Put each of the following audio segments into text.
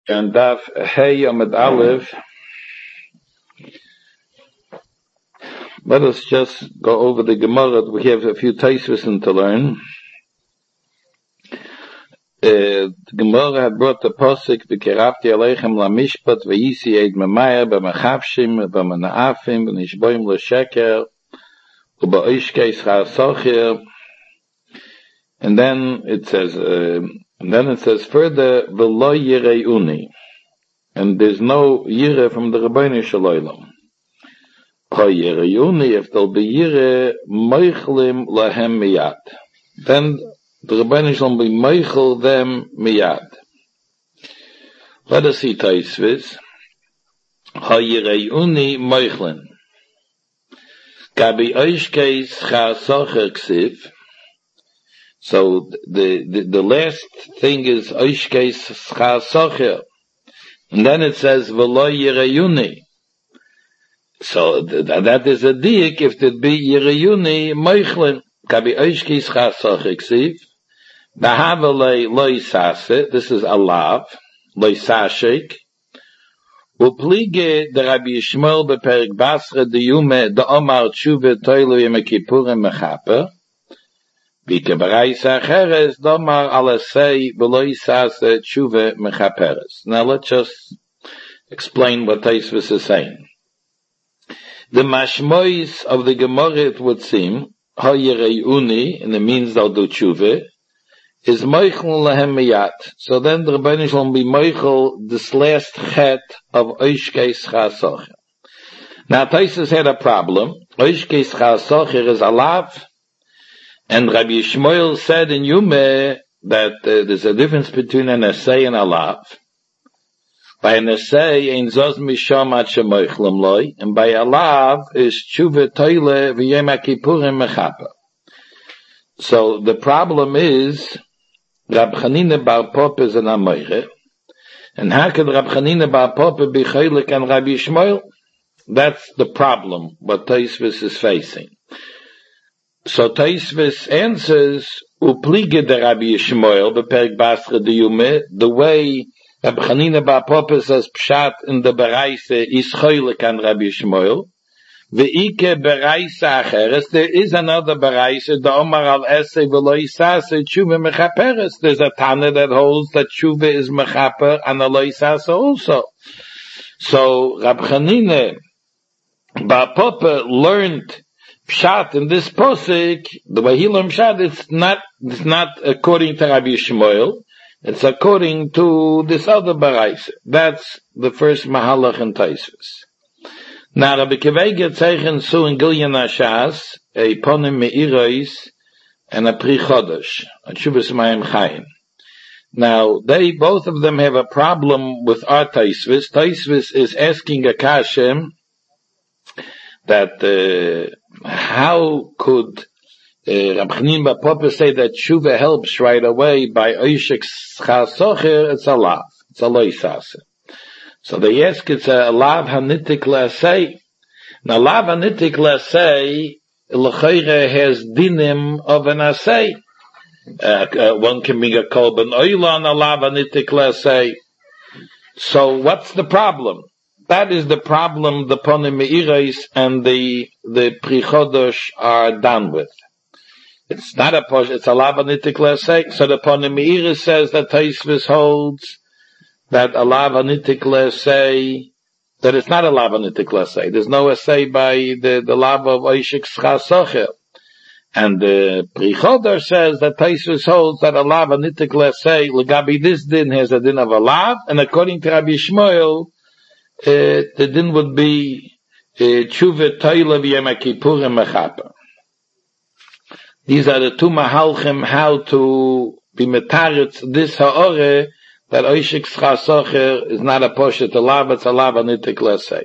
And Daf Hey Amid Aleph. Let us just go over the Gemara. We have a few Taisvisim to learn. The Gemara had brought the Posik, V'kerafti Aleichem LaMishpat, V'yisi Eid Memaya, B'mechavshim, B'manaafim, V'nishboim L'sheker, U'ba'ishkei Schar. And then it says further, V'lo Yireuni. And there's no Yire from the Rabbeinu Shalom. Ha Yireuni, if there'll be Yire, Meichlim Lahem Miyad. Then the Rabbeinu Shalom will be Meichel them Miyad. Let us see Taisvis. Ha Yireuni Meichlin. Gabi Oishkeis Char Socher Ksiv. So the last thing is Oishkeis Char Socher. And then it says V'lo Yireyuni. So that is a diik if it be Yireyuni Meichlin. Kabi Oishkeis Char Socher Ksiv. Bahavalei Loi Sase. This is Alav. Loi Sashek. Uplige the Rabbi Yishmael beperik Basra de Yume de Omar Tshuve Toilu Yom Kippurim Mechaper. Bike Baraisa Cheres Domar Alasei Beloi Sase Tshuve Mechaperes. Now let's just explain what Taisvis is saying. The mashmois of the Gemara, it would seem, Ha Yireuni, and it means they'll do Tshuve, is Meichel Lahem Miyat. So then the Rebbeinu Shalom will be Meichel, this last chet of Oishkeis Char Socher. Now Taisus had a problem. Oishkeis Char Socher is Alav, and Rabbi Yishmael said in Yume that there's a difference between an essay and Alav. By an essay, ein Zoz Misham Ad Shemoichlem Loi, and by Alav is Tshuve Toile V'Yom Kippurim Mechaper. So the problem is, Rab Chanina Bar Papa is an Amoire, and how could Rab Chanina Bar Papa be Chaylik and Rabbi Yishmael? That's the problem, what Taisvis is facing. So Taisvis answers, Uplige de Rabbi Yishmael, beperk Basra de Yume, the way Rab Chanina Bar Papa says Pshat in the Baraise is Chaylik and Rabbi Yishmael, Ve'ike Baraisa Acheres, there is another Baraisa, the Omar al Esei V'lo Yisase Tshuva Mechaperes. There's a Tana that holds that Tshuva is Mechaper and Lo Yisase also. So Rab Chanina Bar Papa learned Pshat in this posik, the way he learned Pshat, it's not according to Rabbi Yishmael, it's according to this other Baraisa. That's the first Mahalach in Taisvis. Now, Rabbi Kevege zeichen zu in Gilyan Ashas, a ponim meirois, and a pri chodesh, a Tshuvas Mayim Chaim. Now, both of them have a problem with our Taisvis. Taisvis is asking a kashem that, how could Rabbi Chanina Bar Papa say that Tshuva helps right away by Oishkeis Char Socher? It's a lav. It's a lo yisase. So they ask, it's a lav hanitik l'asei. Now, lav hanitik l'asei, l'chayre has dinim of an asei. One can be a kolben oilan, a lav hanitik l'asei. So what's the problem? That is the problem the ponim meiros and the pri chodesh are done with. It's not a posh, it's a lav hanitik l'asei. So the ponim meiros says that Taisvis holds that a lav hanitik l'asei, that it's not a lav hanitik l'asei. There's no assay by the lav of Oishkeis Char Socher. And the Pri Chodesh says that Taisvis holds that a lav hanitik l'asei, l'gabi this din has a din of a lav, and according to Rabbi Yishmael, the din would be Tshuva Toile V'Yom Kippurim Mechaper. These are the two mahalchim how to be metaritz this ha'ore, that Oishkeis Char Socher is not a poshet alav, it's a lav hanitik l'asei.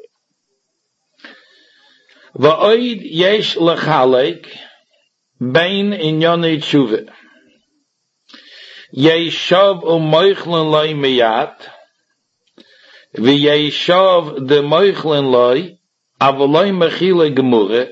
V'oid yesh lechalek bein inyonei tshuva. Yeshov u'moichlin loi miyat, v'yeshov de moichlin loi, avoloi mechile gemure,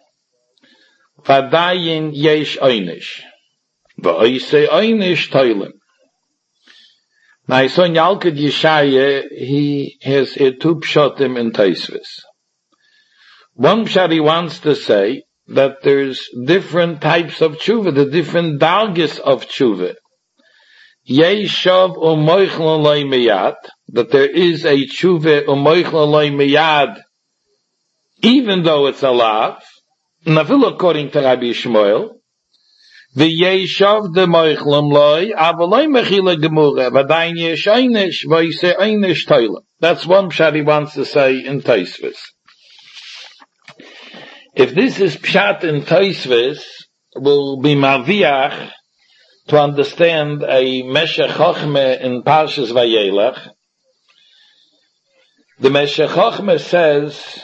v'adayin yesh oynish. V'oisei oynish toilim. Now, so in Yalkut Yeshaya, he has here two pshatim in Tosfos. One pshat he wants to say that there's different types of tshuva, the different dargis of tshuva. Yeshav u'moichlon loy miyad, that there is a tshuva u'moichlon loy miyad, even though it's alive, nafil according to Rabbi Shmuel, v'yeshav de moichlon loy, avaloy mechila gemura, v'dayin yesh einish, v'yise einish toilam. That's one pshat he wants to say in Tosfos. If this is pshat in Tosfos, will be maviach to understand a Meshech Chochmeh in Parshas Vayelech. The Meshech Chochmeh says,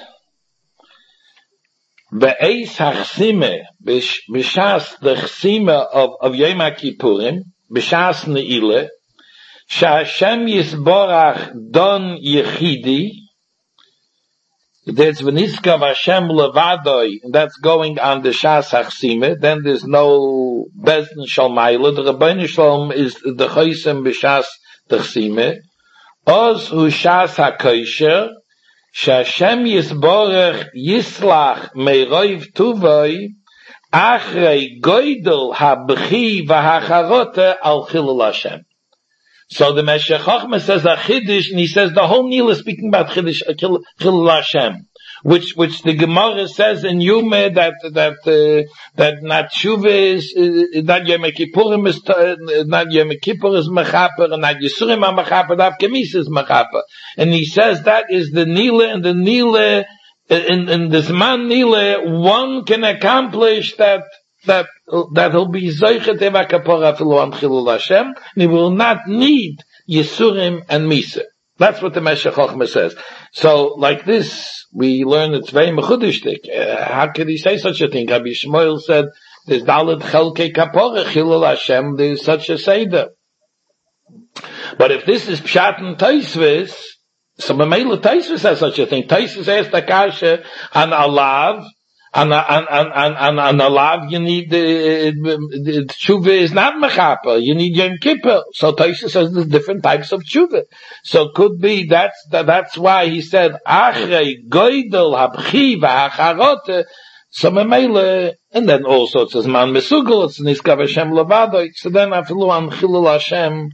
Be'eis hachsime, b'shas the chsime of Yom HaKippurim, b'shas ne'ile, sha'Hashem yisborach don yechidi, there's v'niskav Hashem levadoi, and that's going on the shas hachsime, then there's no bezdin shalmayla, the Rabbeinu Shalom is the choisem b'shas t'chsime, oz hu shas hakoisher, sha'Hashem yisborach yislach meiroiv tuvoi, achrei goydel habchi v'hacharote al chilul Hashem. So the Meshech Chochmeh says a Chiddush, and he says the whole Nil is speaking about Chiddush, Chilul Hashem, which the Gemara says in Yuma that not Tshuva is, not Yom Kippurim is, not Yom Kippur is Mechaper, and not Yisurim are Mechaper, not Kemis is Mechaper. And he says that is the Nila, and the Nila, in the Zman Nila, one can accomplish that he'll be Zoichet Eva Kapora Filu on Chilul Hashem, and he will not need Yisurim and Misa. That's what the Meshech Chochmeh says. So, like this, we learn it's very mechudishtik. How could he say such a thing? Rabbi Shmuel said, there's Dalet Chelkei Kapora, Chilul Hashem, there's such a Seder. But if this is Pshat and Tosfos, so Mamela Tosfos says such a thing. Tosfos asked Akasha and Alav, and alav, you need the tshuva is not mechaper. You need Yom Kippur. So Tosfos says there's different types of tshuva. So could be that's why he said achrei goydel habchi v'hacharote. So memele, and then also it says man mesugel. It's niskav Hashem levado. So then afilu an chilul Hashem.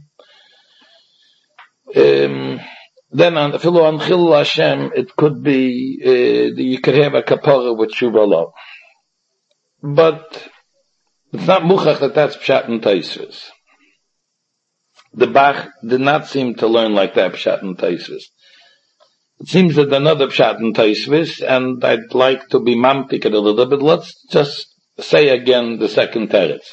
Then on Chilul Hashem, it could be, you could have a kapara with Tshuva Lo. But, it's not muchach that's Pshat and Tosfos. The Bach did not seem to learn like that Pshat and Tosfos. It seems that another Pshat and Tosfos, and I'd like to be mampik it a little bit. Let's just say again the second teretz.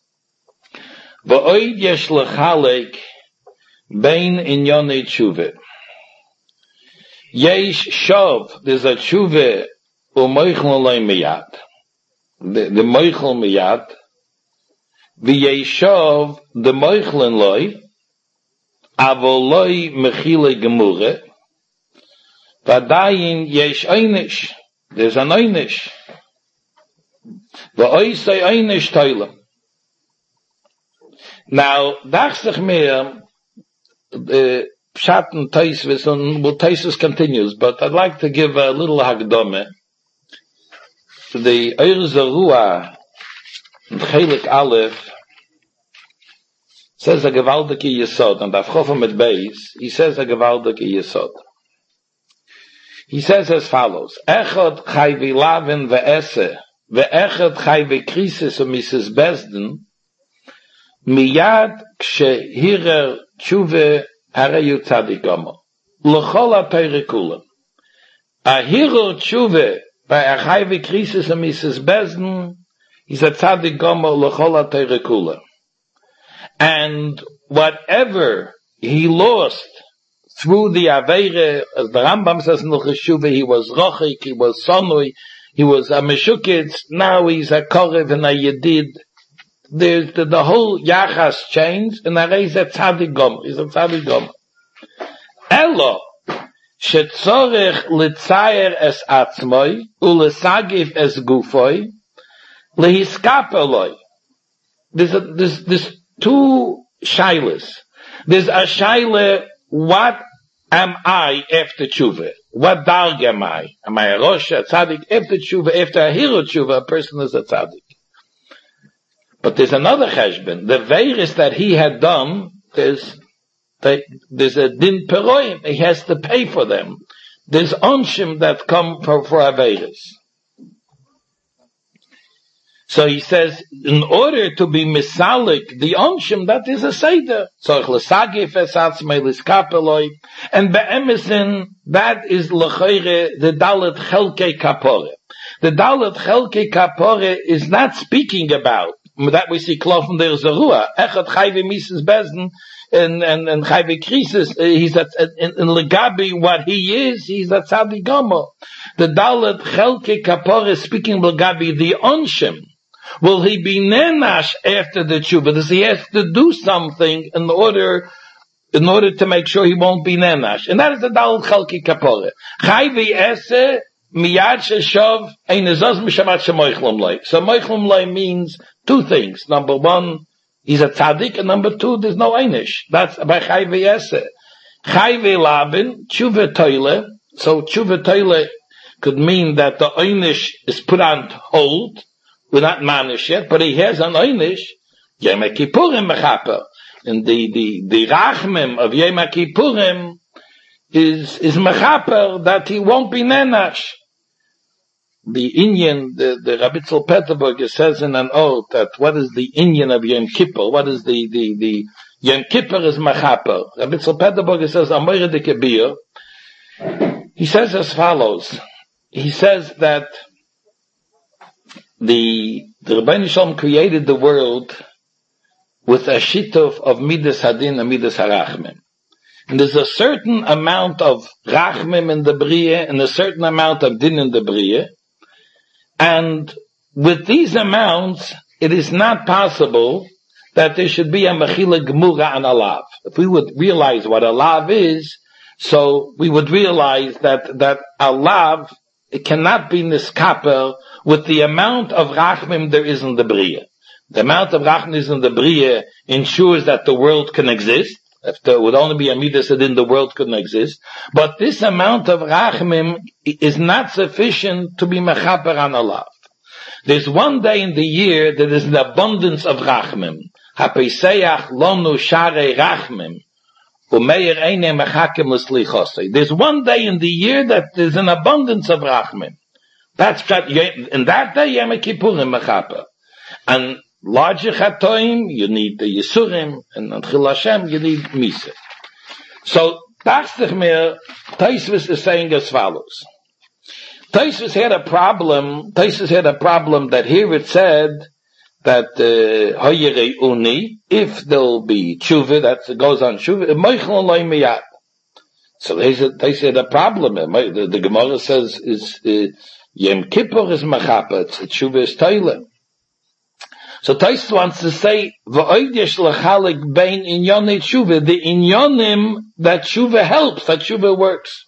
V'oid yesh lechalek bein inyonei tshuva. Yesh shov, there's a tshuva u'moichlon loy miyad. The moichlon miyad. V'yeshov, the moichlon loy, avol loy mechile gemure. V'adayin yesh einish. There's an einish. V'oisei einish toilam. Now, dachsich mehr, Pshat and Tosfos, and Tosfos continues, but I'd like to give a little hagdome to the Ohr Zarua in Chelik Aleph. Says a gewaldige yesod, and Avchofa mit Beis, he says a gewaldige yesod. He says as follows: Echad chai v'lavin ve'ese, ve'echad chai v'krisis u'mises bezdin, miyad kshehirer tshuve Harayu Tzadik Gomer. L'chol ha-Torah kulam. A hero tshuve by a chayve krisis and Mrs. Bezdin is a Tzadik Gomer l'chol ha-Torah kulam. And whatever he lost through the Aveire, as the Rambam says in the Cheshuva, he was Rochik, he was Sonui, he was a Meshukitz, now he's a Korev and a Yedid. There's the whole Yachas changed, and there is a Tzadik Gomer. He's a Tzadik Gomer. Elo, shetzorech litzayer es atzmoi, ulesagif es gufoi, lehiskap eloi. There's two shilas. There's a shaila, what am I after tshuva? What darg am I? Am I a rosh, a tzaddik? After tshuva, after a hero tshuva, a person is a tzaddik. But there's another cheshbon. The virus that he had done, there's a din peroim. He has to pay for them. There's onshim that come for Averis. So he says, in order to be misalik, the onshim, that is a seder. So, and be'emesin, that is l'choire, the dalet chelke kapore. The dalet chelke kapore is not speaking about, that we see klofen der zerua, echad chayve mises bezen, and chayve krisis, he's in legabi, what he is, he's a tzaddik gomo. The dalet chelke kapore is speaking legabi, the onshim. Will he be nenash after the tshuva? Does he have to do something in order to make sure he won't be nenash? And that is the dal chalki kapore. Chayvi esse miyad sheshov einezos mishamat shemoichlum lei. So moichlum lei means two things. Number one, he's a tzaddik, and number two, there's no einish. That's by chayvi esse. Chayvi labin tshuva toile. So tshuva toile could mean that the einish is put on hold. We're not manish yet, but he has an einish, Yom Kippurim mechaper. And the rachmim of Yom Kippurim is mechaper that he won't be nenash. The Indian, the Rabitzal Peterburger says in an oath that what is the Indian of Yom Kippur? What is the Yom Kippur is mechaper. Rabitzal Peterburger says, Amoyre de Kebir. He says as follows. He says that the Rebbeinu Shalom created the world with a shituf of midas hadin and midas harachmim. And there's a certain amount of rachmim in the bria and a certain amount of din in the bria. And with these amounts, it is not possible that there should be a mechila gemura on a lav. If we would realize what a lav is, so we would realize that a lav, it cannot be niskaper with the amount of rachmim there is in the bria. The amount of rachmim is in the bria ensures that the world can exist. If there would only be a midas then the world couldn't exist. But this amount of rachmim is not sufficient to be mechaper on a lav. There's one day in the year that is an abundance of rachmim. Hapeiseach lonu share rachmim. There's one day in the year that there's an abundance of rachmim. That's in that day Yom Kippurim mechaper. And larger chatoim, you need the Yisurim, and on Chil Hashem, you need Misa. So, Taisvis is saying as follows. Taisvis had a problem that here it said that Hoyere Uni, if there'll be tshuva, that goes on tshuva, Moichlon loy miyad. So they said a problem. The Gemara says is Yom Kippur is mechaper, tshuva is toile. So Tais wants to say, v'oid yesh l'chalik bein inyonei tshuva, the inyonim that tshuva helps, that tshuva works.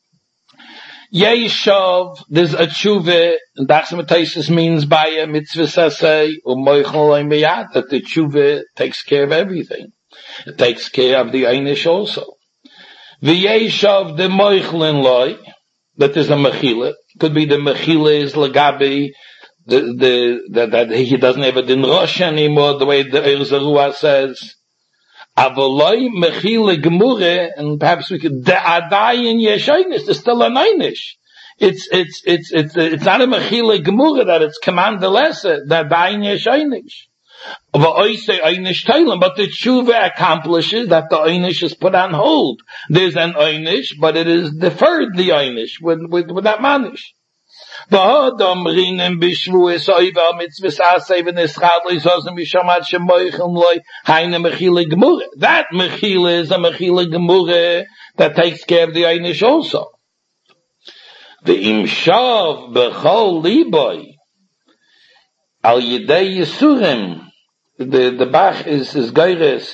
Yeshav, there's a tshuva, and that's what Tais means by a mitzvah sasei, u'moichol loy miyad, that the tshuva takes care of everything. It takes care of the einish also. V'yeshav the moichlin loy, that is a mechila. Could be the mechila is legabi, that he doesn't have a din rosh anymore, the way the Erzarua says. Avoloi mechila gemure, and perhaps we could, the adayin yeshaynis, there's still an einish. It's not a mechila gemure that it's command the lesser, the adayin yeshaynis. But the tshuva accomplishes that the einish is put on hold. There's an einish, but it is deferred the einish with that manish. That mechila is a mechila gemure that takes care of the einish also. The imshav bechol liboy al yidei yisurim. The Bach is Geires.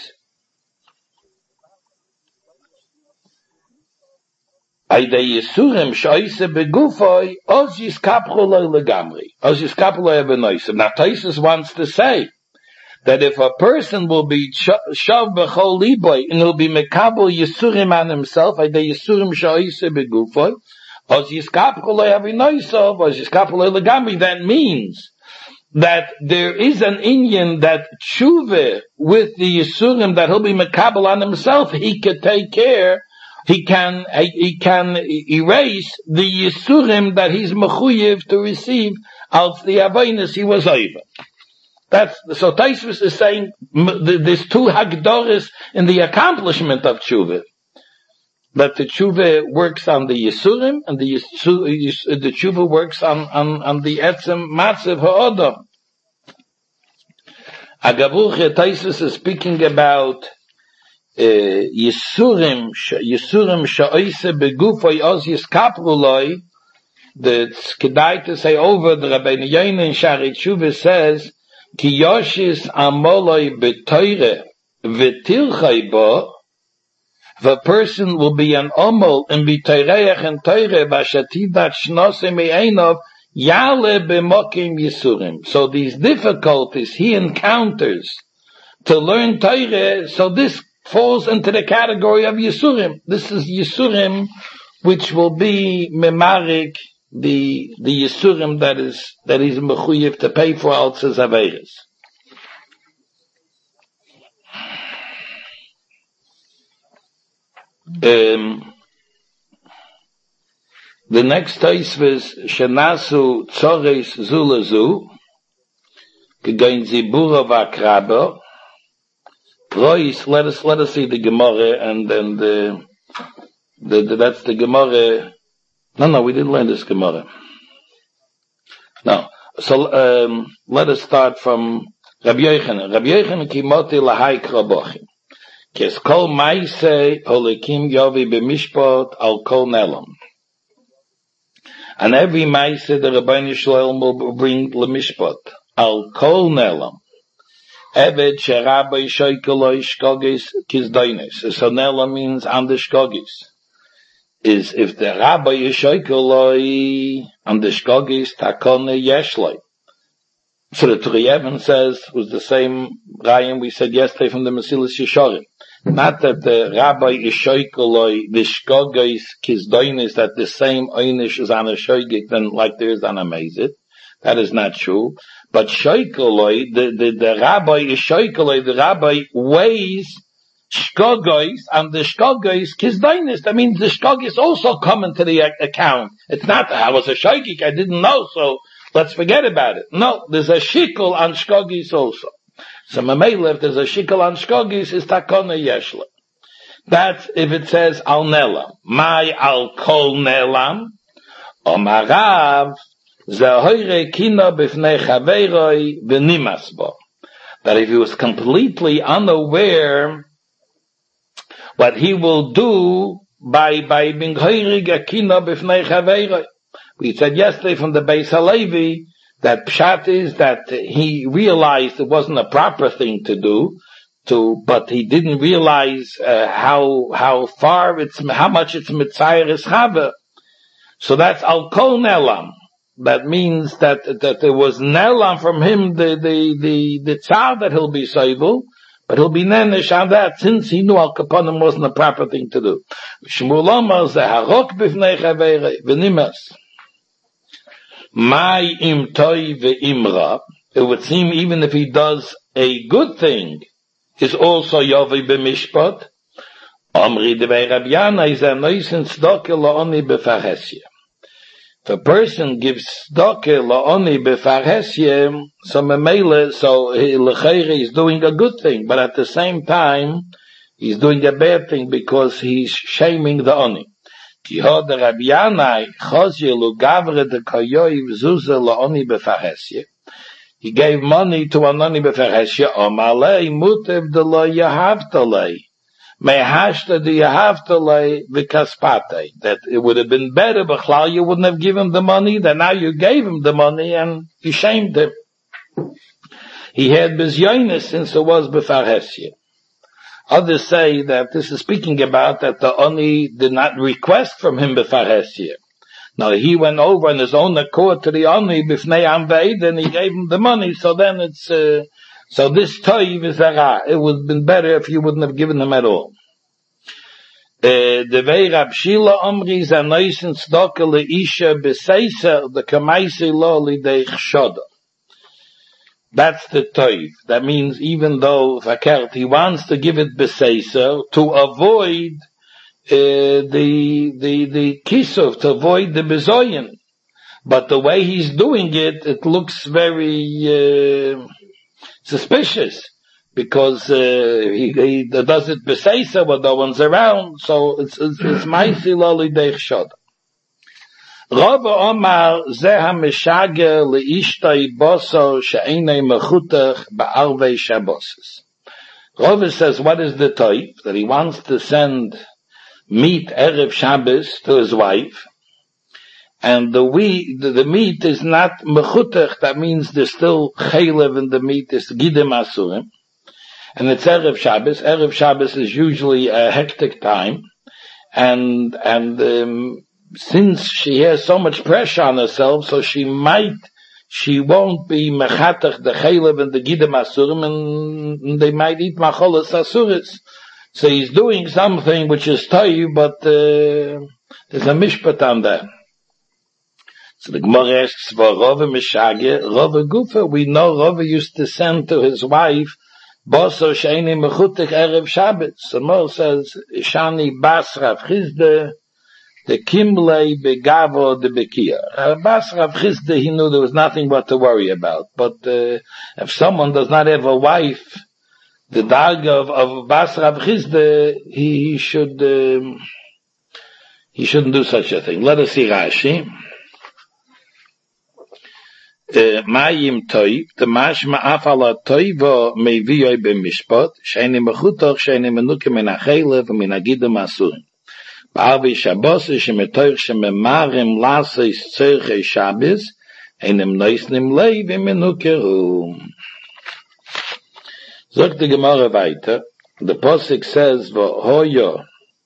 Aidei Yisurim shoyse begufoi oz yiskapcho loy legamri. Oz yiskapcho loy benoyse. Now Taisus wants to say that if a person will be shav b'chol liboy, and he'll be mekabel yisurim on himself, the yisurim sha'ise begufoy, os yiskapel le'avinoisov, os yiskapel le'legami, that means that there is an inyan that tshuva with the yisurim that he'll be mekabel on himself, he could take care, he can erase the yisurim that he's mechuyev to receive out the avainas he was over. So Taisvus is saying there's two hagdoras in the accomplishment of tshuva. That the tshuva works on the yisurim, and the tshuva works on the etzem matzev ha'odam. Agavuche Taisvus is speaking about yisurim sha'oise begufoi oz yiskapruloi. That's kedai to say over the Rabbeinu Yoina in Shari Tshuva says ki yoshis amoloi b'toire v'tilchai bo. The person will be an omol and b'toireach and toire v'ashatidat shnose me'enov yale b'mokim yisurim. So these difficulties he encounters to learn toire, so this falls into the category of yisurim. This is yisurim which will be memarik the yisurim that he's mechuyev to pay for al his averes. The next taisvus shenasu tzores zulazu gegein zibura v'akraba. Prois, let us see the Gemara and that's the Gemara. No, we didn't learn this Gemara. No. So, let us start from Rabbi Yochanan. Rabbi Yochanan ki moti lahai krabochim. Kes kol maise holikim yovi b'mishpot al kol nelam. And every maise the Rabbeinu Shalom will bring l'mishpot al kol nelam. Eved sherabay shoykoloi shkogis kizdoines. So nelam means on the shkogis. Is if the rabbi is shoykoloi on the shkogis takone yeshloi. So the Turiyevin says was the same rayim we said yesterday from the Mesilas Yesharim. Not that the rabbi is shoykoloi the shkogis kizdoines, that the same einish is on a shoygik than like there is on a mezit. That is not true. But shoykoloi, the rabbi is shoykoloi, the rabbi weighs shkogos, and the shkogos kizdonis. That means the shkogos also come into the account. It's not, I was a shoygik, I didn't know, so let's forget about it. No, there's a shikol on shkogos also. So mamela, if there's a shikol on shkogos, is takona yeshla. That's if it says al nelam. My al kol nelam, o marav, zahoire kina b'fnei chaveiroi v'nimas bo. That if he was completely unaware what he will do by being hoirig a kina b'fnei chaveiroi. We said yesterday from the Beis Halevi that pshat is that he realized it wasn't a proper thing to do, but he didn't realize how much it's mitzayer is chava. So that's al kol nelam. That means that there was nelam from him the tzar that he'll be soivel, but he'll be nenish on that since he knew al kaponim wasn't a proper thing to do. Shmuel Omar zeharok b'fnei chaveiroi v'nimas. My im toy ve'imra. It would seem even if he does a good thing, is also yovi b'mishpat. Omri devei Rabbi Yana is a noisen tzedakah la'oni b'farhesya. If a person gives tzedakah la'oni b'farhesya, so memele, so l'chayre is doing a good thing, but at the same time, he's doing a bad thing because he's shaming the oni. Ki hod Rabbi Yanai chozye lu gavre de koyoiv zuze la'oni b'farhesya. He gave money to an oni b'farhesya, omalei mutev de lo yahavtalei. Mehashta de yahavtalei v'kaspate. That it would have been better, b'chlal, you wouldn't have given him the money, then now you gave him the money and you shamed him. He had bizyonis since it was b'farhesya. Others say that this is speaking about that the Oni did not request from him b'farhesya. Now he went over on his own accord to the Oni b'fnei Amveid and he gave him the money, so then it's So this toiv is a ra. It would have been better if you wouldn't have given him at all. The way Rab Shila Omri is a nice and stocker leisha beseisa the kamaisi lo lidei chshoda. That's the toiv. That means even though Fakert, he wants to give it beseisa to avoid the kisuf, to avoid the bezoyin. But the way he's doing it, it looks very suspicious, because he does it beseisa when no one's around, so it's maisi lo lidei chshoda. Rava Omar zeh hameshage leishtay boso she'enei mechutach ba'arvei Shabbos. Rava says, what is the type? That he wants to send meat erev Shabbos to his wife, and the meat is not mechutach. That means there's still chaylev in the meat. It's gidim asurim, and it's erev Shabbos. Erev Shabbos is usually a hectic time, and since she has so much pressure on herself, so she won't be mechatach the chaylev and the gidim asurim, and they might eat macholas asuris. So he's doing something which is toiv, but there's a mishpat on that. So the Gemara asks for Rava Meshage, Rava Gufa. We know Rava used to send to his wife Boso Sheini Mechutik Erev Shabbat. So Mor says Shani Bas Rav Chizde the Kimlei Begavo the Bekia. Bas Rav Chizde, he knew there was nothing what to worry about. But if someone does not have a wife, the dag of Bas Rav Chizde, he shouldn't do such a thing. Let us see Rashi. Mayim toiv, the mashma afala toivo meviyoi b'mishpot, sheini mechutoch, sheini menuke min ha'chelev, min ha'gidim asurim. Ba'avi Shabbos, shemetoich shememarim laseis tzorchei Shabbos, einem neusnim leiv im menukeru. Sagt die Gemara weiter, the Posik says, V'hoyo,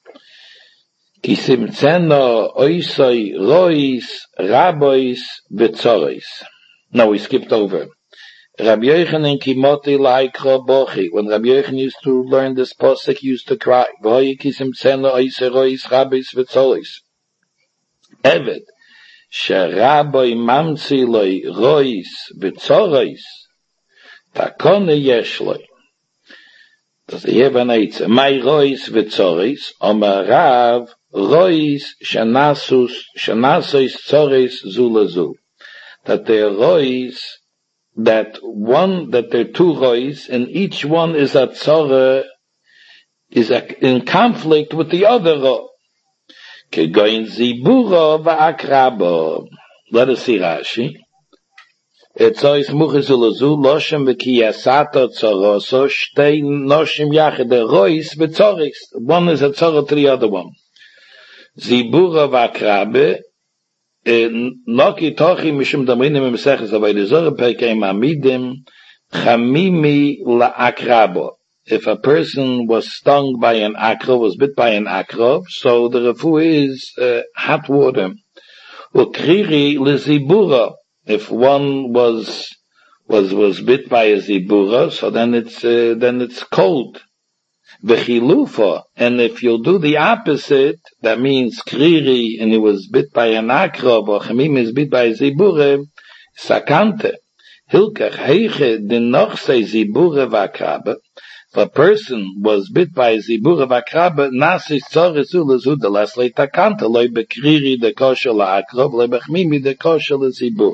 kisimtzeno oisoi rois, rabois, v'tzorois. No, we skipped over. Rabbi Yochanan kimoti laikra bochi. When Rabbi Yochanan used to learn this posuk, he used to cry. V'hoyi kisim tzeno oiserois rabis v'tzolis. Evet, sheraboy mamtzi loi rois v'tzorois, takone yeshloi. Does he have an eitz? My rois v'tzorois, omer rav, rois shanasois tzorois zulazu. That they're rois, that they're two rois, and each one is a tzora, is in conflict with the other ro. Kegoin ziburo va'akrabo. Let us see Rashi. Etzois muchizulazu, loshem v'kiyasato tzoroso, shtei noshim yachid, the rois v'tzoris. One is a tzora to the other one. Ziburo va'akrabe, Noki tochi mishum damrinim meseches avodah zarah perkei mamidim chamimi la'akrabo. If a person was stung by an akrov, was bit by an akrov, so the refu is hot water. Ukriri lezibura. If one was bit by a zibura, so then it's cold. V'chilufa, and if you'll do the opposite, that means kriri, and he was bit by an akrov, or chamim is bit by a zibure, sakante. Hilkach heiche din noch say zibure v'akrabe. If a person was bit by a zibure v'akrabe, nasis tzores ulazu de leslei takante, loy bekriri de kosher la'akrov, loy bechmimi de kosher la'zibure.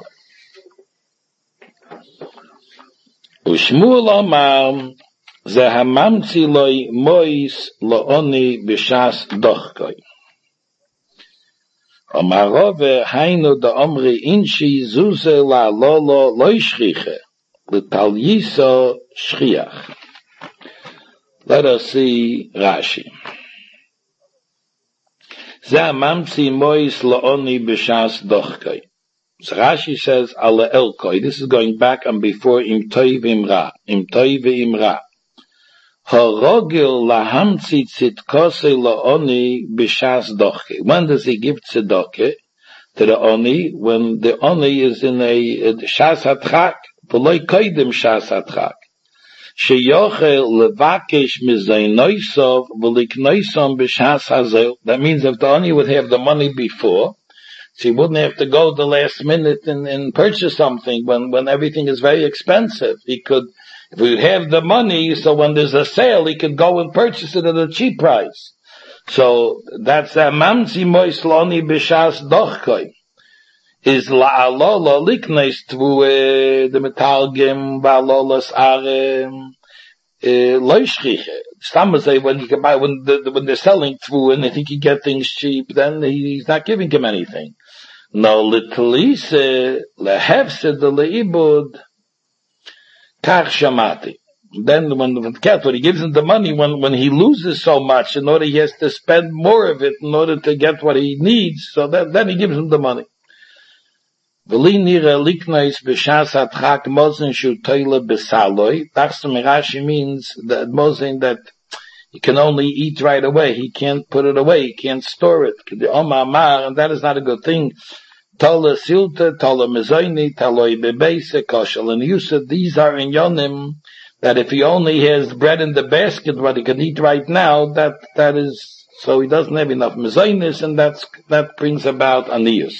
Ushmuel omar, ze hamamtzi loy mois lo'oni b'shas dochkoi. Omarove hainu da omri inshi zuze la lolo loy shriche, l'tal yiso shriach. Let us see Rashi. Ze hamamtzi mois lo'oni b'shas dochkoi. So Rashi says, ala elkoi. This is going back and before im toiv imra. Im toiv imra. Harogil lahamtzi tzidkose laoni b'shas doche. When does he give tzedakah to the oni? When the oni is in a shas hatchak, v'loi koidim shas hatchak. Sheyochel levakish mizaynoisov v'liknoisom b'shas hazel. That means if the owner would have the money before, so he wouldn't have to go the last minute and purchase something when everything is very expensive. He could, if he would have the money, so when there's a sale, he could go and purchase it at a cheap price. So that's a mamzi moisloni b'shas dochkoi. Is la'alola liknes tvu the metalgim va'alolas are loishchiche. Some say when he can buy, when they're selling tvu and they think he get things cheap, then he's not giving him anything. No litlise lehefse de leibud kach shamati. Then when he gives him the money, when he loses so much, in order he has to spend more of it in order to get what he needs, so then he gives him the money. Rashi means that mozen that he can only eat right away. He can't put it away. He can't store it. And that is not a good thing. Tola silta, tola mezoini, taloi bebeise, koshel. And you said these are in yonim, that if he only has bread in the basket, what he can eat right now, that is, so he doesn't have enough mezoinis, and that brings about aniyus.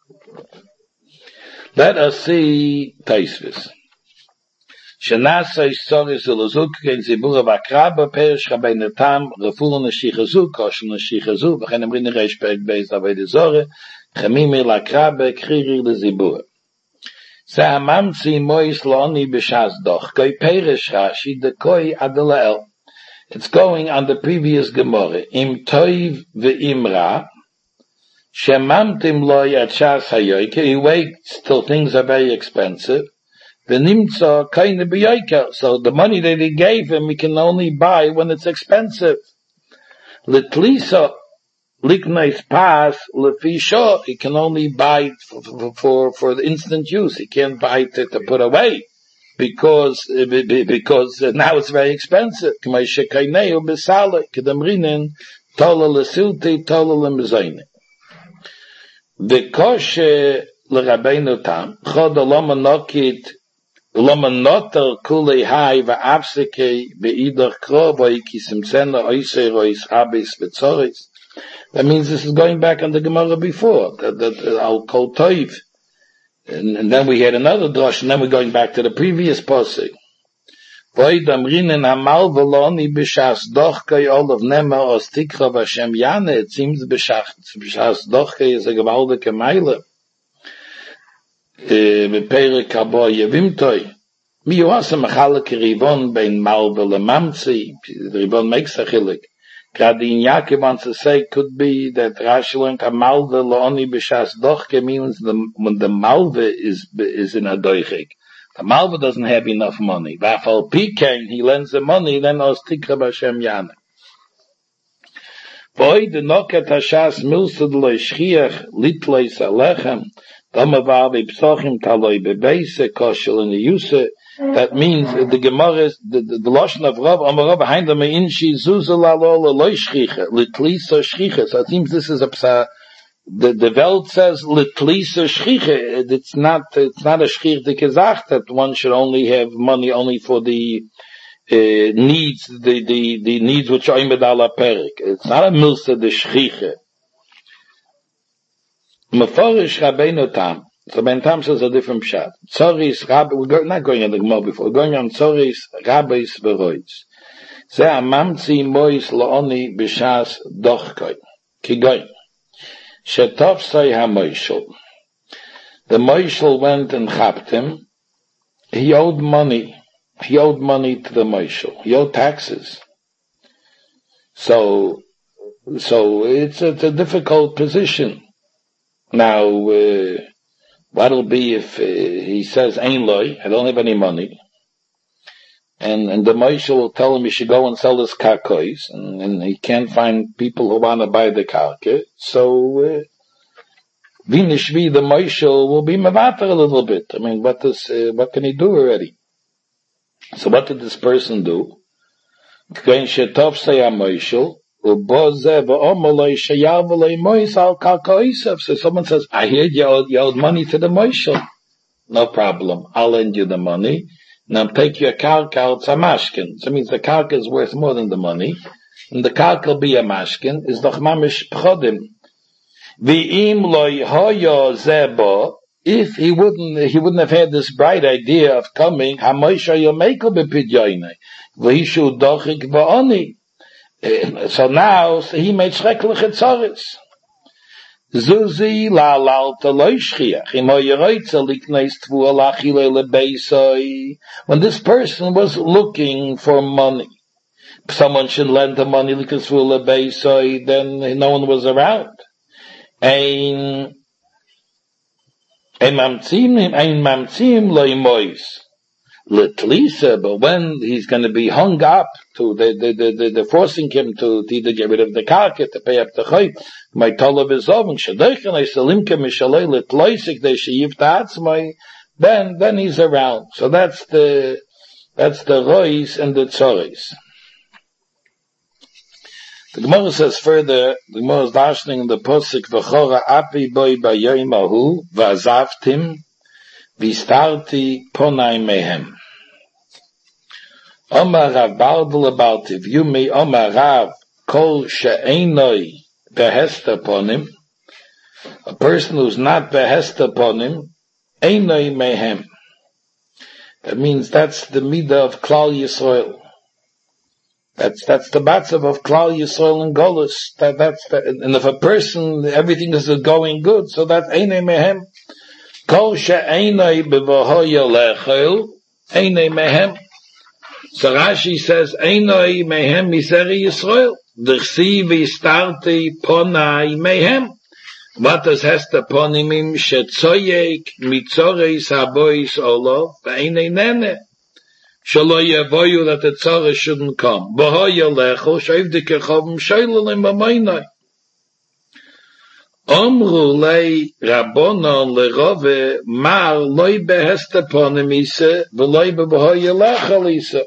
Let us see Taisvis. Shenasa Istoris Ulazuk Gen Zibura Vakraba Perish Rabbeinu Tam Refulen Neshichazu Koshen Neshichazu V'chen Emrin Reish Perek Beis Aved Zore Chemimi Lakrabe Kririr LeZibura Se'amamtzi Mois Loni B'Shas Doch Koi Perish Rashi Dekoi Adelael. It's going on the previous Gemara. Im Toiv Ve'imra Shemamtim lo yachas hayoike. He waits till things are very expensive. V'nimtza kaine b'yoike. So the money that he gave him, he can only buy when it's expensive. Litlisa liknais pas lefisha. He can only buy for the instant use. He can't buy it to put away because now it's very expensive. K'may shekaineu b'sale k'damrinin tola lesilti tola lemezayne. The koshe l'Rabbeinu Tam chod loma nokit loma noter kulei hai va'apseke beidach krovoi kisimsena oisei rois habis betzoris. That means this is going back on the Gemara before that al kol toiv, and then we had another drush, and then we're going back to the previous posuk. Void amrinen hamal veloni b'shas dochkei olav nema os tikra v'Hashem yane. It seems b'shas dochkei is a gewaldige meile. B'perek haba yevimtoi. Mi yuasa mechalek rivon bein mal v'lemamtzi. The rivon makes a chilik. Gradin Yaakov wants to say, could be that Rashi learned hamal veloni b'shas dochkei means when the malve is in a doichik. The Malva doesn't have enough money. Vafal Pikain, he lends the money, then os tikra b'Hashem yana. Boy, the nokat hashas milsud loishchiach litleis alechem, domavav ipsochim taloi bebeise, koshel in the yuse. That means the Gemara, the Lashon of Rav, Amarav behind the meinshi zuzalalo loishchiach, litleisa shchiach. So it seems this is a psa. The Welt says litlisa shchiche. It's not a shchich de gesagt that one should only have money only for the needs, the needs which are imed ala perik. It's not a milsa de shchiche. Meforish Rabbeinu Tam. So Rabbeinu Tam says a different pshat. Tzoris Rabbi. We're not going on the Gemara before. We're going on Tzoris Rabbis Veroitz. Ze amamtzi mois laoni b'shas dochkoi. Kigoy. Shetofsai HaMoishel. The Moishel went and chapped him. He owed money. He owed money to the Moishel. He owed taxes. So it's a difficult position. Now, what'll be if he says, Ein loy, I don't have any money. And the Moishel will tell him he should go and sell his karkois, and he can't find people who want to buy the karka. So, Vinishvi, the Moishel will be mevater a little bit. I mean, what can he do already? So what did this person do? So someone says, I heard you owed money to the Moishel. No problem. I'll lend you the money. Now take your karka, it's a mashkin. So it means the karka is worth more than the money. And the karka will be a mashkin, is doch mamish pchodim. V'im loy hoyo zebo, if he wouldn't have had this bright idea of coming, hamoisha yomeiko bepidyoinai, v'hishu dochik v'oni. So now, he made schreckliche tzoris. Zuzi la lalta loishchiach, imo yeroitza likneis tvu alachile lebeisoi. When this person was looking for money, someone should lend the money likneis tvu lebeisoi, then no one was around. Ein mamtzim lo imois. Letlisa, but when he's going to be hung up to they're forcing him to either get rid of the karka to pay up the chayv. My tolav is over. Shadeichen I salimke mishalei letloisik they sheyiv ta'atzmai. Then he's around. So that's the rois and the tzoris. The Gemara says further. The Gemara is darshaning the posik v'chora api boi b'yoyim ahu v'azavtim v'istarti ponai mehem. Omar Rav Bardel about if you may Omar Rav kol she'enoi behest upon him, a person who's not behest upon him, enoi mehem. That means that's the midah of Klal Yisrael. That's the matzav of Klal Yisrael and Golus. And if a person everything is going good, so that's enoi mehem. Kol she'enoi bevohoya lechel enoi mehem. So Rashi says, Einoi mehem miseri Yisrael. D'chsi v'istarti ponai mehem. What does Hester ponimim shetzoyek mitzoreis habois olo v'einei nene. Shalo yavoyu that the tzore shouldn't come. B'hoya lecho shayvdikechovim shaylolim b'moinoi. Omru lei Rabbonon lerove mar loi behester ponimise v'loi b'hoya lechalise.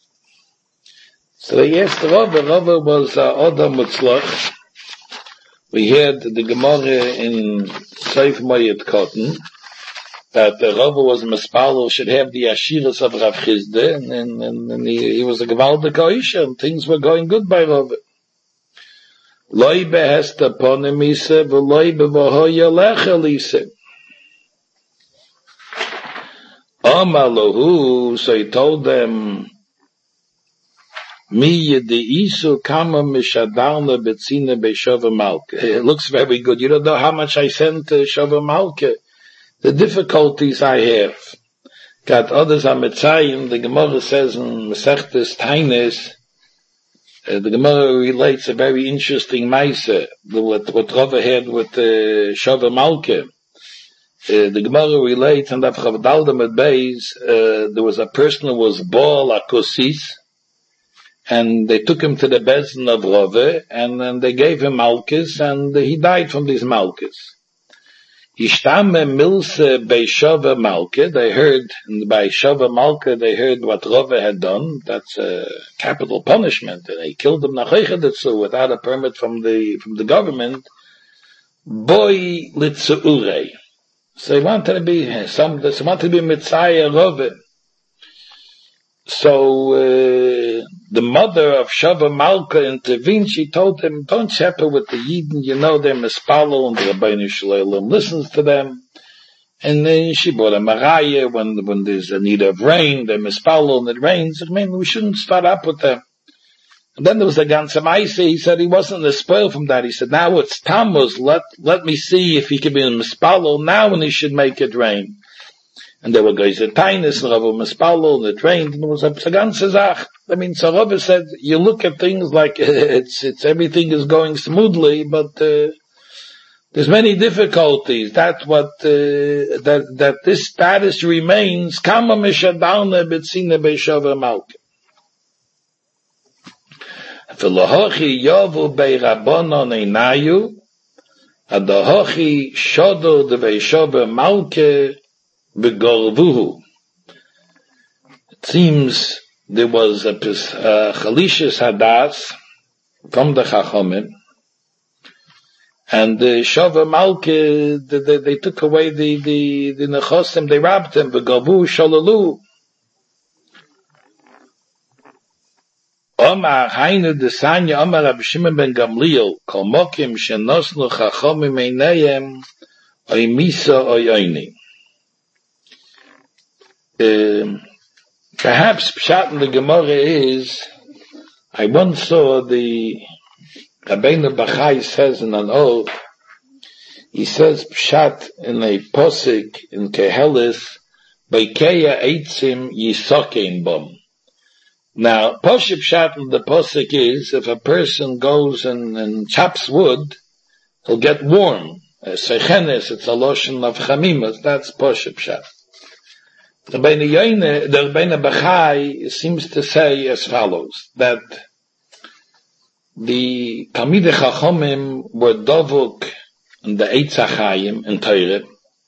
So they asked Rava was Adam Mutzlach. We heard the Gemara in Seif Mayat Cotton that the Rava was Mespalo should have the Ashiras of Rav Chizde, and he was a Gevaldik Oisha, and things were going good by Rava. Loi behesta ponemise v'loi bevohoya lechalise. Amalahu, so he told them, it looks very good. You don't know how much I sent to Shava Malka. The difficulties I have. Got others on Mitzayim. The Gemara says in Masechtes Taines, the Gemara relates a very interesting Maisa, what Rava had with Shava Malka. The Gemara relates, and after Chavdalda at Beis, there was a person who was Baal Akosis, and they took him to the Bezdin of Rove, and then they gave him Malchus, and he died from these Malchus. Ishtame Milse bei Shava Malke, they heard, by Shava Malke, they heard what Rove had done. That's a capital punishment, and they killed him nachaychadetzu without a permit from the government. Boy litzuurei. So he wanted to be Mitzayah Rove. So the mother of Shava Malka intervened. She told him, don't shepherd with the Yidden, you know they're Mispalo, and the Rabbeinu Shalom listens to them. And then she brought a Maraya when there's a need of rain, they're Mispalo and it rains. I mean, we shouldn't start up with them. And then there was a Gansa Maisa. He said he wasn't a spoil from that. He said, now it's Tammuz, let me see if he can be in Mispalo now when he should make it rain. And there were guys at Tainis, and Rav Mispalo, and it rained, and it was a ganze Zach. I mean, so Rav said, you look at things like it's everything is going smoothly, but there's many difficulties. That's what that this status remains. Kama mishadalne betzine beishava malke. V'lohochi yovu beirabonon einayu, adohochi shodo de beishava malke. Begorvuhu. It seems there was a Chalishis Hadas from the Chachomim, and the Shava Malke, they took away the Nechosim, they robbed him, Begorvuhu Shalalu. Omar Heine de Sanya Omar Rabbi Shimon ben Gamliel Kol Mokim Shenosnu Chachomim Einayim Oy Misa Oy Oyni. Perhaps Pshat in the Gemara is, I once saw the Rabbeinu Bachai says in an oath, he says Pshat in a posik in Kehelis, Beikeya Eitzim Yisokein Bom. Now, Poshe Pshat in the posik is, if a person goes and chops wood, he'll get warm. Sechenes, it's a lotion of Chamimas, that's Poshe Pshat. The Rabbeinu Bachai seems to say as follows, that the Talmidei Chachomim were dovuk in the Eitz HaChaim in Torah,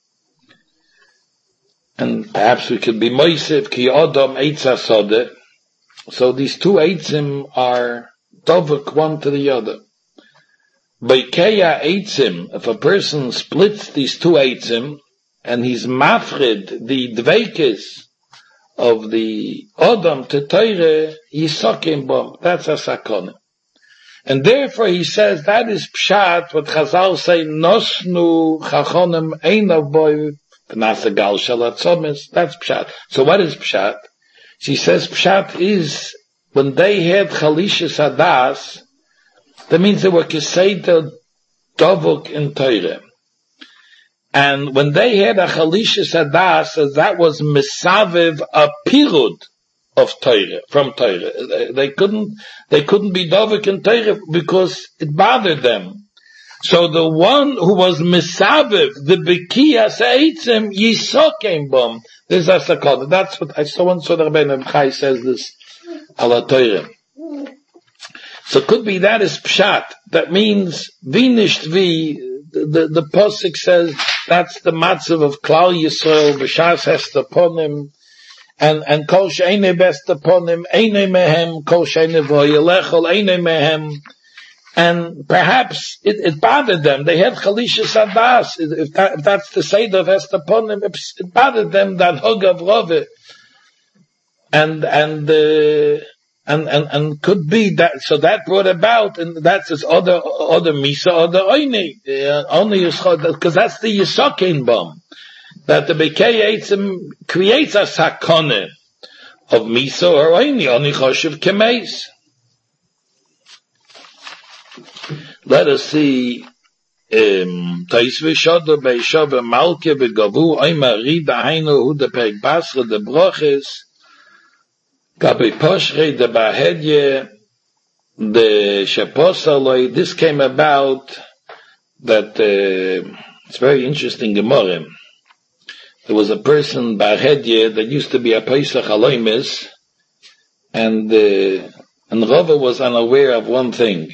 and perhaps we could be moisef ki Adam Eitz HaSodeh. So these two Eitzim are dovuk one to the other. Beikeya Eitzim, if a person splits these two Eitzim, and he's mafrid the dveikis of the Adam to Torah, Yisokim Bom, that's a sakona. And therefore he says that is Pshat, what Chazal say, Nosnu Chachonim Einav Boy, Pnasagal Shalatzomis, that's Pshat. So what is Pshat? She says Pshat is, when they had Chalishas Adas, that means they were Keseda Dovuk in Torah. And when they had a Chalishas Adas, that was Misaviv a Pirud of Torah, from Torah. They couldn't be Dovuk in Torah because it bothered them. So the one who was Misaviv, the Bekiyas Eitzim, Yisokein Bom. This is a sakona. That's what I saw the Rabbeinu Bachai says this, ala Torah. So could be that is Pshat. That means, Vinisht Vi, the Posik says, that's the matzav of Klal Yisrael, B'shas Hester Ponim, and Kol She'ene Bester Ponim, Eine Mehem, Kol She'ene V'Yelechol, Eine Mehem, and perhaps it bothered them. They had Chalishas Adas, if that's the Seder of Hester Ponim, it bothered them, that Hog of Rove, and could be that, so that brought about, and that's this other Misa, other Oini, only because that's the Yisokein Bom, that the Bekei Eitzim creates a sakone of Misa or Oini, only Choshev Kemeis. Let us see, Taisvi Shodo Beishove Malke Begavu Oima Rida Hainu Hu de Perek Basra de Broches Gabi Poshre de Bahedye the Sheposaloi. This came about that it's very interesting Gemara. There was a person Bahedye that used to be a Pesach Aloimis, and Rava was unaware of one thing.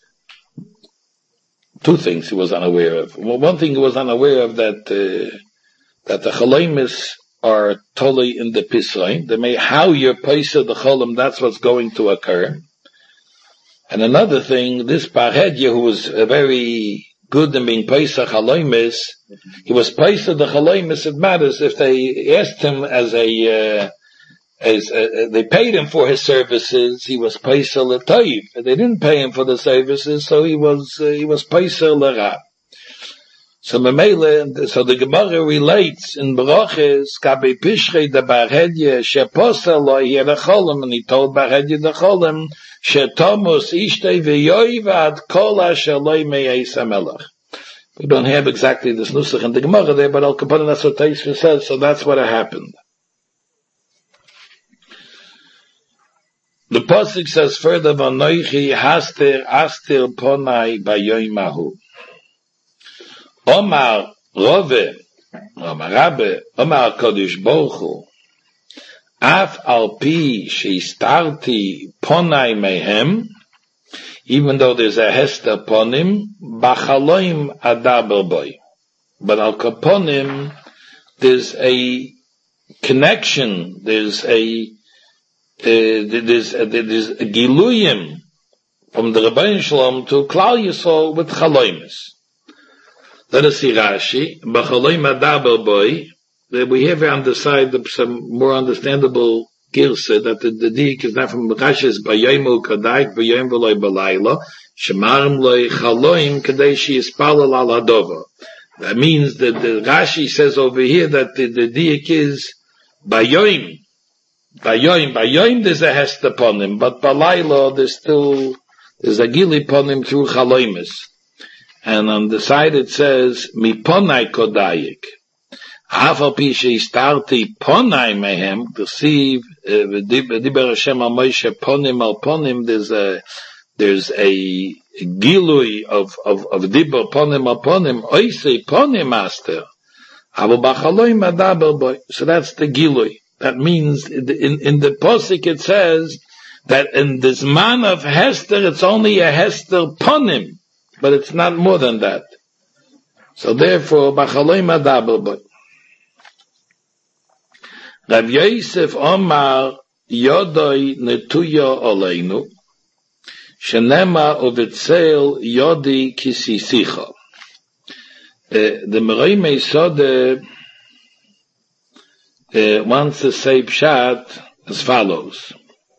Two things he was unaware of. Well, one thing he was unaware of, that the Chaloimis are totally in the Pisrain. They may, how you're Pesach the Cholim, that's what's going to occur. And another thing, this Bahedye, who was very good in being Pesach Chaloimis, he was Pesach the Chaloimis. It matters if they asked him they paid him for his services, he was Pesach L'Toiv. They didn't pay him for the services, so he was Pesach L'Ra. So the Gemara relates in Broches, Kabi Pishrei de Bahedye, Sheposa lo, he had a Cholim, and he told Bahedye the Cholim, Shetomus Ishtei v'yoivad kol asher lo me'eis HaMelech. We don't have exactly this nusach in the Gemara there, but Al-Kapanim, that's what Taisva says, so that's what happened. The Pasuk says further, V'noichi haster aster ponai bayoimahu. Omar Rove, Omar Rabbe, Omar Kodesh Baruch Hu, Af al pi sheistarti ponai mehem, even though there's a hester ponim, bachaloim adaber boy. But al kaponim, there's a connection, there's a giluyim from the Rebbeinu Shalom to Klal Yisrael with chaloimis. Let us see Rashi. B'chaloim adaber boy. We have on the side some more understandable girsa that the diik is not from Rashi's Bayayim Kadayik Bayayim V'loy Balayla Shemarim Loy Chaloim Kadei She Yispalal Al Hadova. That means that the Rashi says over here that the diik is Bayayim. Bayayim there's a hest upon him, but Balayla there's a gili upon him through Chaloimis. And on the side it says Miponai Kodayik. Afal Pisha Istarti Ponai Mehem to see Diber Hashem Al Moshe Ponim Al Ponim. There's a gilui of Diber Ponim Al Ponim. Oisei Ponim Master. Avu Bachaloim Adaber Boy. So that's the gilui. That means in the posik it says that in this man of Hester it's only a Hester Ponim, but it's not more than that. So therefore Bachaloim Adaber Boy. Rav Yosef Omar Yodoi Netuya Oleinu Shenema Uvitzel Yodi Kisisicha. The Meroimei Sode wants to say Pshat as follows: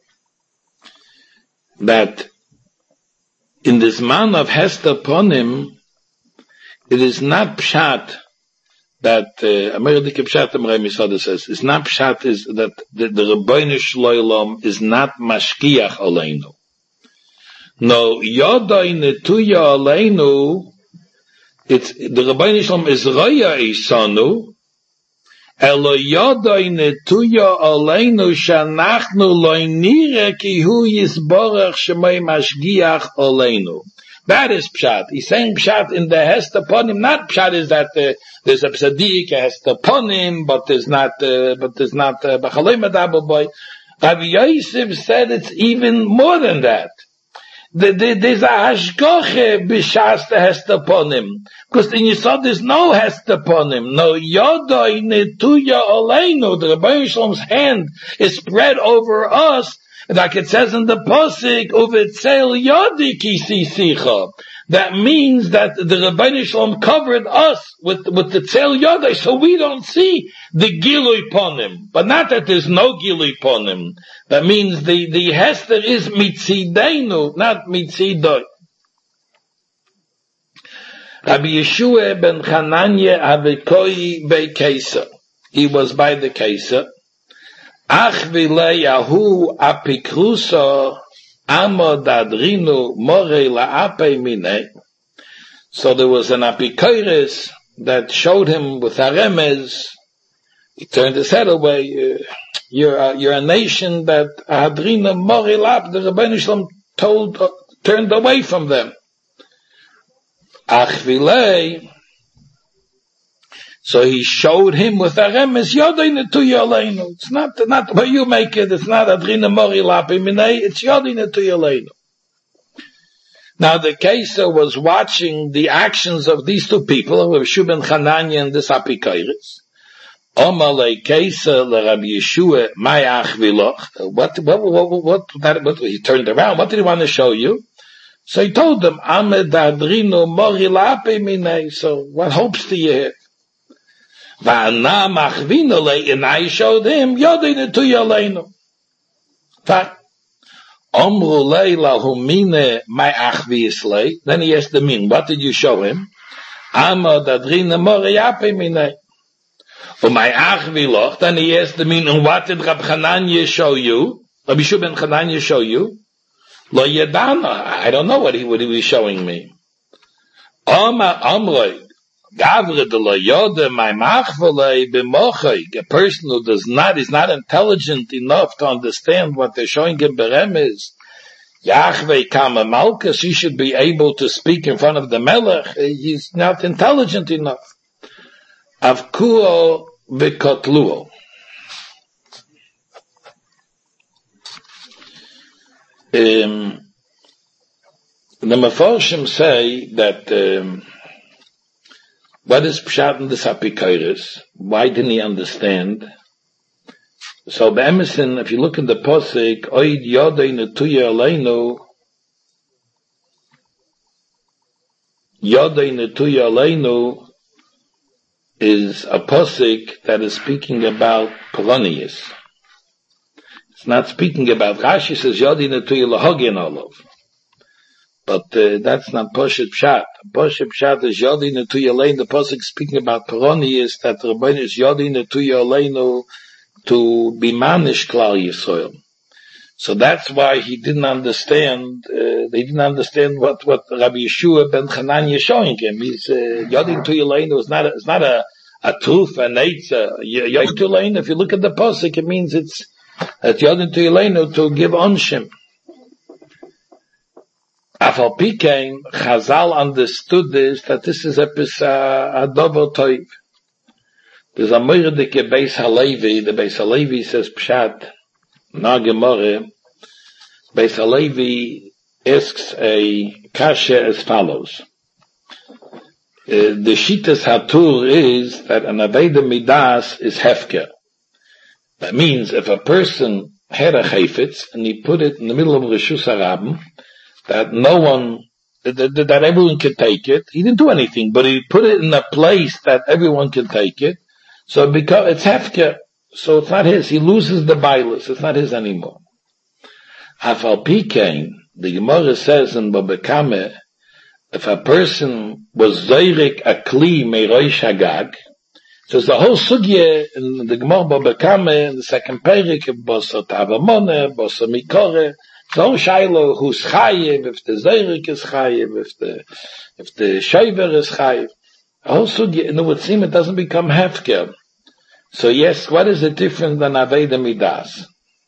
that in this man of Hester Ponim, it is not Pshat that Ameridik Pshat Meroimei says it's not Pshat is that the Rebbeinu Shloilom is not Mashkiach Aleinu. No, Yodai Netuya Aleinu, it's the Rebbeinu Shloilom is Roya Isanu. Elo Yodai Netuya Aleinu Shanachnu Loi Nire Ki Hu Yisborach Shemay Mashgiach Aleinu. That is Pshat. He's saying Pshat in the Hester Ponim. Not Pshat is that there's a Psadik, a Hester Ponim, but there's not B'chaloim Adaber Boy. Rabbi Yosef said it's even more than that. There's a Hashgoche b'Shas the Hester Ponim. Because in Yisod there's no Hester Ponim. No Yodoi Netuya Oleinu. The Rebbeinu Shalom's hand is spread over us. Like it says in the Posik, Uvitzel Yodi Kisisicha. That means that the Rebbeinu Shalom covered us with the Tzel Yodai, so we don't see the Gilui Ponim. But not that there's no Gilui Ponim. That means the Hester is Mitzideinu, not Mitzidoi. Rabbi Yeshua ben Chananya Avikoi Bei Keisa. He was by the Keisa. Ach v'leyahu apikruso amod adrinu morei la'apei minei. So there was an apikoiris that showed him with a remez. He turned his head away. You're a nation that adrinu morei la'ap. The Rebbeinu Shalom turned away from them. Ach v'lei. So he showed him with a remes, Yodai Netuya Aleinu. It's not the way you make it, it's not Adrina Mori Lapi Minei, it's Yodai Netuya Aleinu. Now the Keisa was watching the actions of these two people, Rav Yeshua ben Chananya and this Apikairis. Omar le Keisa le Rabbi Yeshua, my achviloch. What, he turned around, what did he want to show you? So he told them, Amed Adrino Mori Lapi Minei, so what hopes do you have? And I showed him Yodai Netuya Aleinu. Omru leila humine my achvislei. Then he asked the min, what did you show him? Amad adrina moriape mine. For my achviloch. Then he asked the min, and what did Rab Chananya show you? Rabbi Yeshua ben Chananya show you? Lo yedana. I don't know what he was showing me. Amroi. Gavre de la yode my machvele b'mochai. A person who is not intelligent enough to understand what they're showing him beremes. Yahweh kama malchus, he should be able to speak in front of the melech. He's not intelligent enough. Avkuo v'kotluo. The Mefarshim say that what is Pshat in the Sapikairis? Why didn't he understand? So Be'emerson, if you look in the Posik, Oid Yodai Netuya Aleinu, Yodai Netuya Aleinu is a Posik that is speaking about Polonius. It's not speaking about. Rashi says Yodin to Yelahogin Olav. But that's not Poshet Pshat. Poshet Pshat is Yodin to Yelein. The Posek speaking about Peroni is that Rabbeinu is Yodin to Yeleinu to be manish Klal Yisrael. So that's why he didn't understand, they didn't understand what Rabbi Yeshua ben Chananya is showing him. He's, Yodin to Yeleinu is not a truth, an eitzah. Yodin to Yeleinu, if you look at the Posek, it means it's Yodin to Yeleinu to give onshim. Afal Pikein, Chazal understood this, that this is a dover toiv. There's a Moirdike Beis Halevi, the Beis Halevi says Pshat, Na Gemara, Beis Halevi asks a kasha as follows. The Shitas Hatur is that an Aveda Midas is Hefker. That means if a person had a chayfetz and he put it in the middle of Rishus HaRabim, that no one, that everyone could take it. He didn't do anything, but he put it in a place that everyone can take it. So because it's hefker, so it's not his. He loses the bailus. It's not his anymore. Afal Pikein, the Gemara says in Babakame, if a person was zayrik a kli meirosh hagag, so it's the whole sugya in the Gemara Babakame, in the second perik of Bosa Tavamone, Bosa Mikore. So Shiloh, who's chayiv, if the Zayrik is chayiv, if the Shoiver is chayiv. Also, it would seem it doesn't become hefker. So yes, what is the difference than Aveda Midas?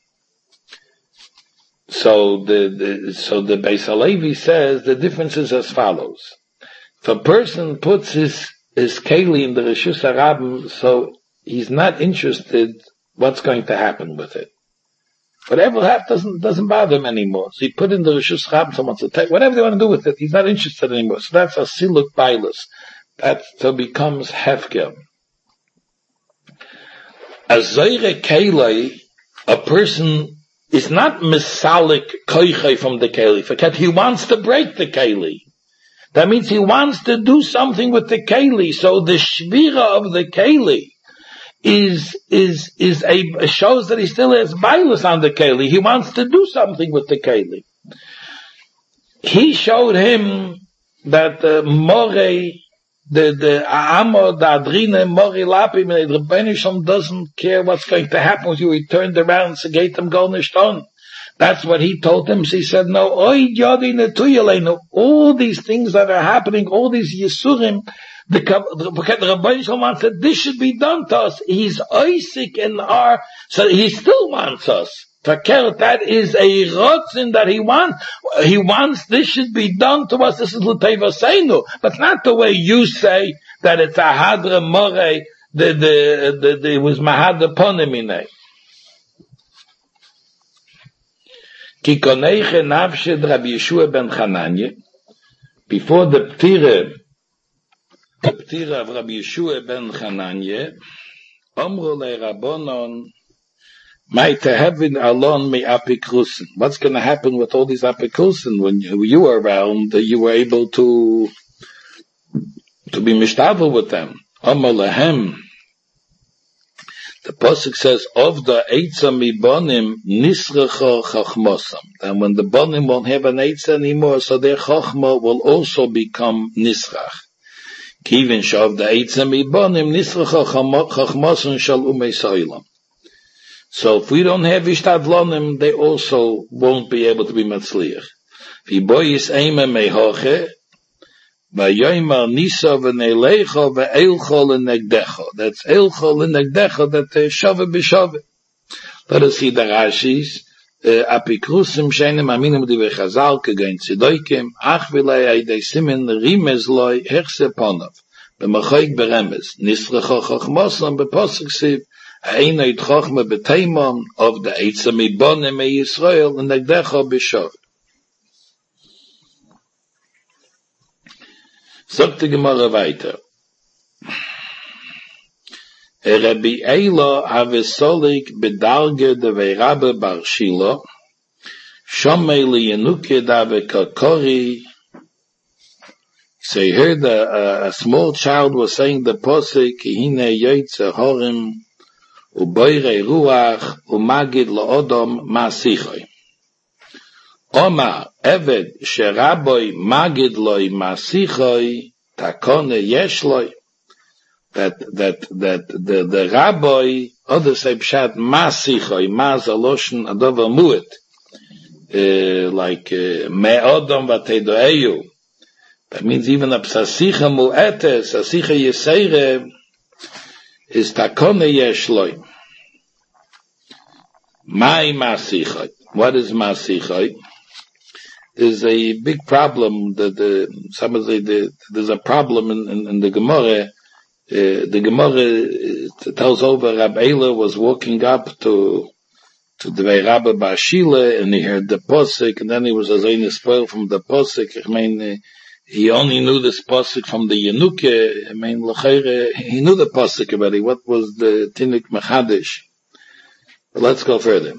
So the Beis Halevi says the difference is as follows. If a person puts his keli in the Rishus HaRabim, so he's not interested what's going to happen with it. Whatever will happen doesn't bother him anymore. So he put in the Rishus HaRabim, someone to take whatever they want to do with it. He's not interested anymore. So that's a siluk bailus. That so becomes hefker. A zayre keli, a person is not misalik koiche from the keli. Forget, he wants to break the keli. That means he wants to do something with the keli. So the shvira of the keli shows that he still has bailus on the keli. He wants to do something with the keli. He showed him that the Amo, the Adrine, Mori Lapim, the Rebbeinu Shalom doesn't care what's going to happen with you. He turned around and said, "Get them go nishton." That's what he told him. So he said, "No, oi yodine tuyelenu." All these things that are happening, all these yisurim, the Rebbeinu Shalom wants that this should be done to us. He's oisik in so he still wants us. That is a rotzin that he wants. He wants this should be done to us. This is l'teva seinu, but not the way you say that it's a hadra more. It was mahadra ponemine. Ki koneiche nafshed Rabbi Yeshua ben Chananya. Before the ptira of Rabbi Yeshua ben Chananya, Omru le Rabbonon. What's going to happen with all these apikrusen? When you were around, you were able to be mishtavel with them. Amar lahem. The pasuk says, "Of the eitza mibonim nisrecha chachmosam." And when the bonim won't have an eitza anymore, so their chachma will also become nisrach. Kivin shav the eitza mibonim nisrecha chachmosam shal umei soilam. So if we don't have ishtadlonim, they also won't be able to be matzliach. V'boyis eime mehoche, v'yoymar nisa v'neilecha v'eilcho l'negdecha. That's eilcho l'negdecha, that shove b'shove. Let us see the Rashis. Apikrusim sheinem aminim divrei Chazal kegein tzidoikim, ach v'lei aydei simen rimez loy hechse ponav. B'machoik beremes, nisrecha chachmosam b'posuk siv, Ha'einait chochma b'teimon of the Eitza Mibonim Yisrael and Negdecha b'shov. Sagt die Gemara weiter. Rabbi Eila havesolik bedarge de ve'rabe bar Shilo, shomei liyenuke da ve'kakori. So he heard a small child was saying the posik, hine yoytze horim, uboire ruach, umagid laodom masichoi. Omar, Eved, Sheraboy, Magid loi, Masichoi, Takone yeshloi. That the rabbi, other say pshat Masichoi, Maz aloshen adova muet, like me'odom vatedoeyu. That means even a psasicha mu'etes, psasicha yeseire, is Takone yeshloi. Mai Masichoi. What is Masichoi? There's a big problem that there's a problem in the Gemara. The Gemara tells over Rab Eiler was walking up to the Rabbi Bashile, and he heard the posik, and then he was as a spoil from the posik. I mean, he only knew this posik from the Yenuke. I mean, he knew the posik already. What was the Tinik Machadish? But let's go further.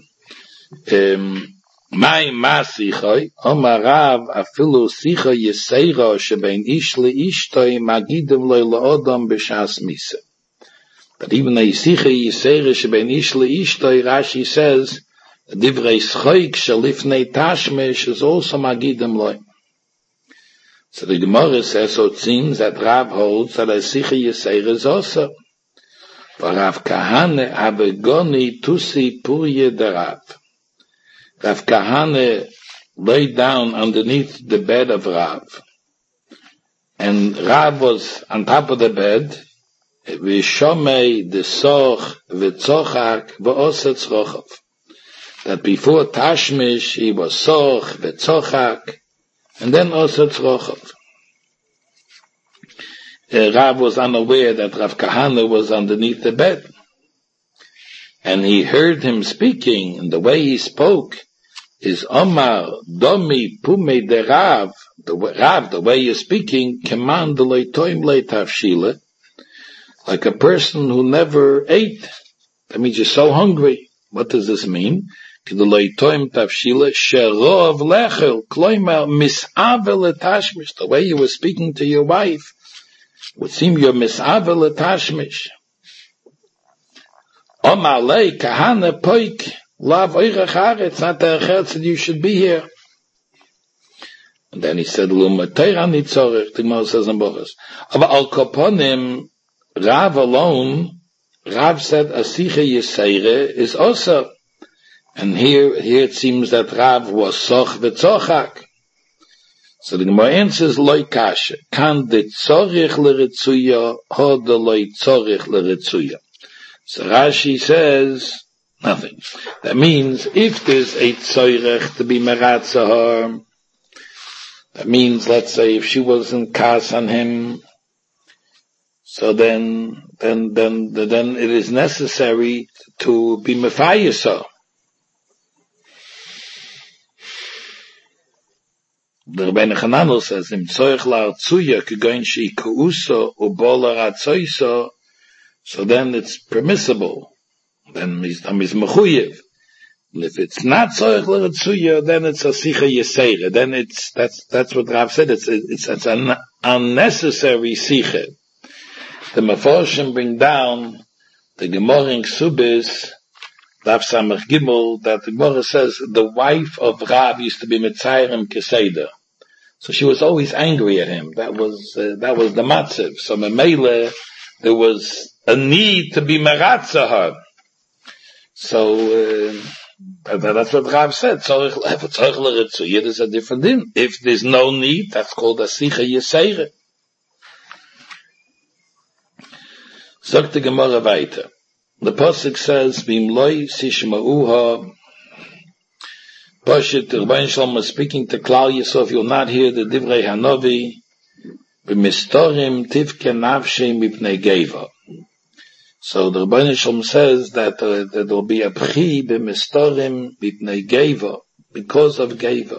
My masichoi, Omarav afilu sicha yeseira shebein ish leishtoi magidim loy laodam b'shas misa. But even a sicha yeseira shebein ish leishtoi, Rashi says, divrei schoik shalifnei tashmish is also magidim loy. So the Gemara says, so it seems that Rav holds that a sicha yeseira is also. For Rav Kahane abegoni tusi purye derav. Rav Kahane laid down underneath the bed of Rav. And Rav was on top of the bed. V'shomei desoch v'tzochak v'osetz rochav. That before Tashmish he was soch v'tzochak and then osetz rochav. Rav was unaware that Rav Kahane was underneath the bed. And he heard him speaking, and the way he spoke is Omar Domi Pume de Rav, the way you're speaking, command the leitoim leitavshile, like a person who never ate. That means you're so hungry. What does this mean? The leitoim tavshile sherov lechel kloimar misavel etashmish. The way you were speaking to your wife would seem you're misavel etashmish. Omar lei kahane poik. Lav oirachar, it's not the echad that you should be here. And then he said, Lumateira nitzorech, the Gemara says in Bochas. But al koponim, Rav alone, Rav said, Asicha Yeseire is also. And here it seems that Rav was soch v'tzochak. So the Gemara answers, Loi kashe, kan de tzorech l'ritzuya, ho de loi tzorech l'ritzuya. So Rashi says, nothing. That means if there's a tzorech to be meratzahar, that means, let's say, if she wasn't kas on him, so then it is necessary to be mefayisa. The Rebbeinu Chananel says, "Im tzorech la'artzuya kegoin she'ikuuso u'bola ratzoiso," so then it's permissible. Then he's mechuyev. If it's not tzorech l'ratzuya, then it's a sicha yeseira. Then that's what Rav said. It's an unnecessary sicha. The Meforshim bring down the Gemara in Ksubis, Daf Samach Gimel, that the Gemara says the wife of Rav used to be Mitzayim Keseder. So she was always angry at him. That was the matziv. So Memele, there was a need to be meratza her. So that's what Rav said. There's a different thing. If there's no need, that's called a sicha yeseire. Sagt the Gemara weiter. The pasuk says, "V'im loy sishma'uha." Pashut, the Rebbeinu Shalom was speaking to Klal Yisrael. You'll not hear the divrei Hanavi. B'mistorim tivke nafshem mipnei geva. So the Rebbeinu Shalom says that there will be a pchi b'mistorim mipnei geva because of geva.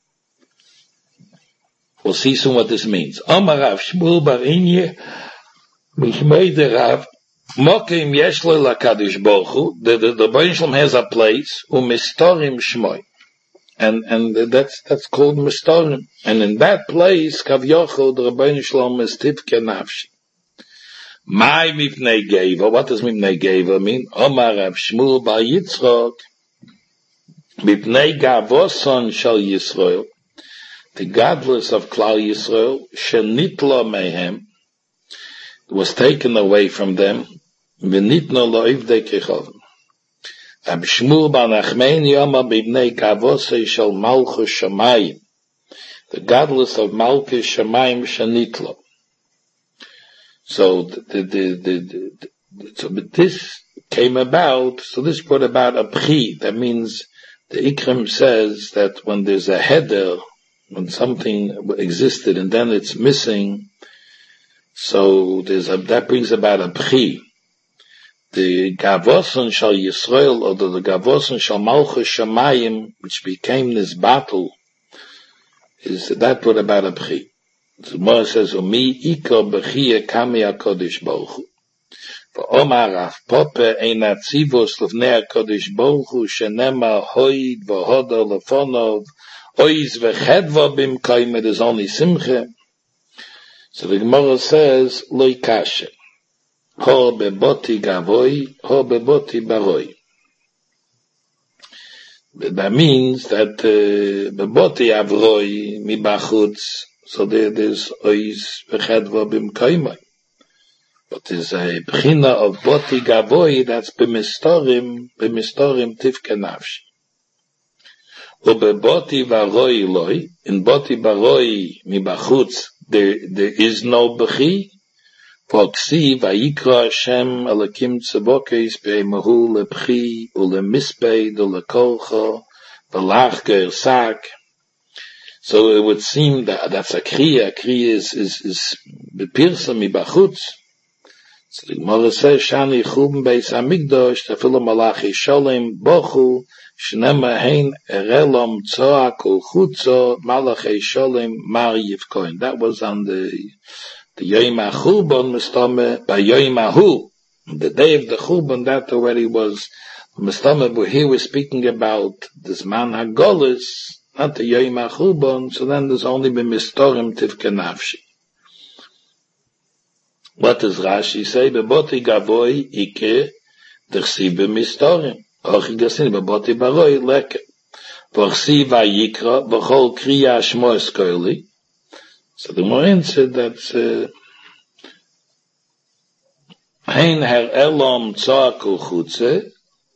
We'll see soon what this means. Amar Rav Shmuel bar Inye mishmei de Rav. Mokim yeshlo lakadosh baruch hu. The Rebbeinu Shalom has a place u'mistorim shmoi, and that's called mistorim. And in that place, Kav Yochel, the Rebbeinu Shalom is tivke nafshi. My mipnei geva. What does mipnei geva mean? Omar Rav Shmuel bar Yitzchok. Mipnei gavoson shel Yisrael. The godless of Klal Yisrael, shenitla mehem, was taken away from them. V'nitno lo'ivdei kechovim. Rav Shmuel bar Nachmani Omar mipnei gavosei shel Malchus Shamayim. The godless of Malchus Shamayim shenitla. So this came about, so this brought about a pchi. That means the Ikrim says that when there's a header, when something existed and then it's missing, so that brings about a pchi. The Gavoson shal Yisrael, or the Gavoson shal Malchus Shamayim, which became this battle, that brought about a pchi. The Gemara says, "Umi ikar bechia kami HaKadosh Baruch Hu." For Omar Rav Papa ein atzivos lefnei HaKadosh Baruch Hu shenema hoid v'hoda lefonov oiz v'chedva bimkayim. There's only simcha. So the Gemara says, "Lo kashe ho beboti gavoi ho beboti baroi." That means that beboti avroi mibachutz. So there's ois v'chedva b'mkaimai. But there's a b'china of boti gavoi that's b'mistorim tivke nafshi. U'beboti varoi loi, in boti baroi mibachutz, there is no b'chi. V'oksi v'yikra Hashem alakim tzebokes be'emahu leb'chi u'lemispeid u'lekolcha v'lach gersak. So it would seem that that's a kriya. Kriya is bepirsa mibachutz. So the Gemara says, "Shani chubim beis hamikdash tefilu malachi sholem bochu shnema hein erelom tzoa kol chutzo malachi sholem mar yivkoin." That was on the Yom HaChurban mistame by Yom HaHu, the day of the Churban. That already was mistame, but here we're speaking about this man Hagolis. Not the Yom HaChurban, so then there's only been mistorim tivke nafshi. What does Rashi say? Beboti gavoi ike dersi b'mistorim. Ochi gasin beboti baroi leke. V'chsi v'yikra b'chol kriya shmo eskoili. So the Morin said that's hein her elom tzakul chutze.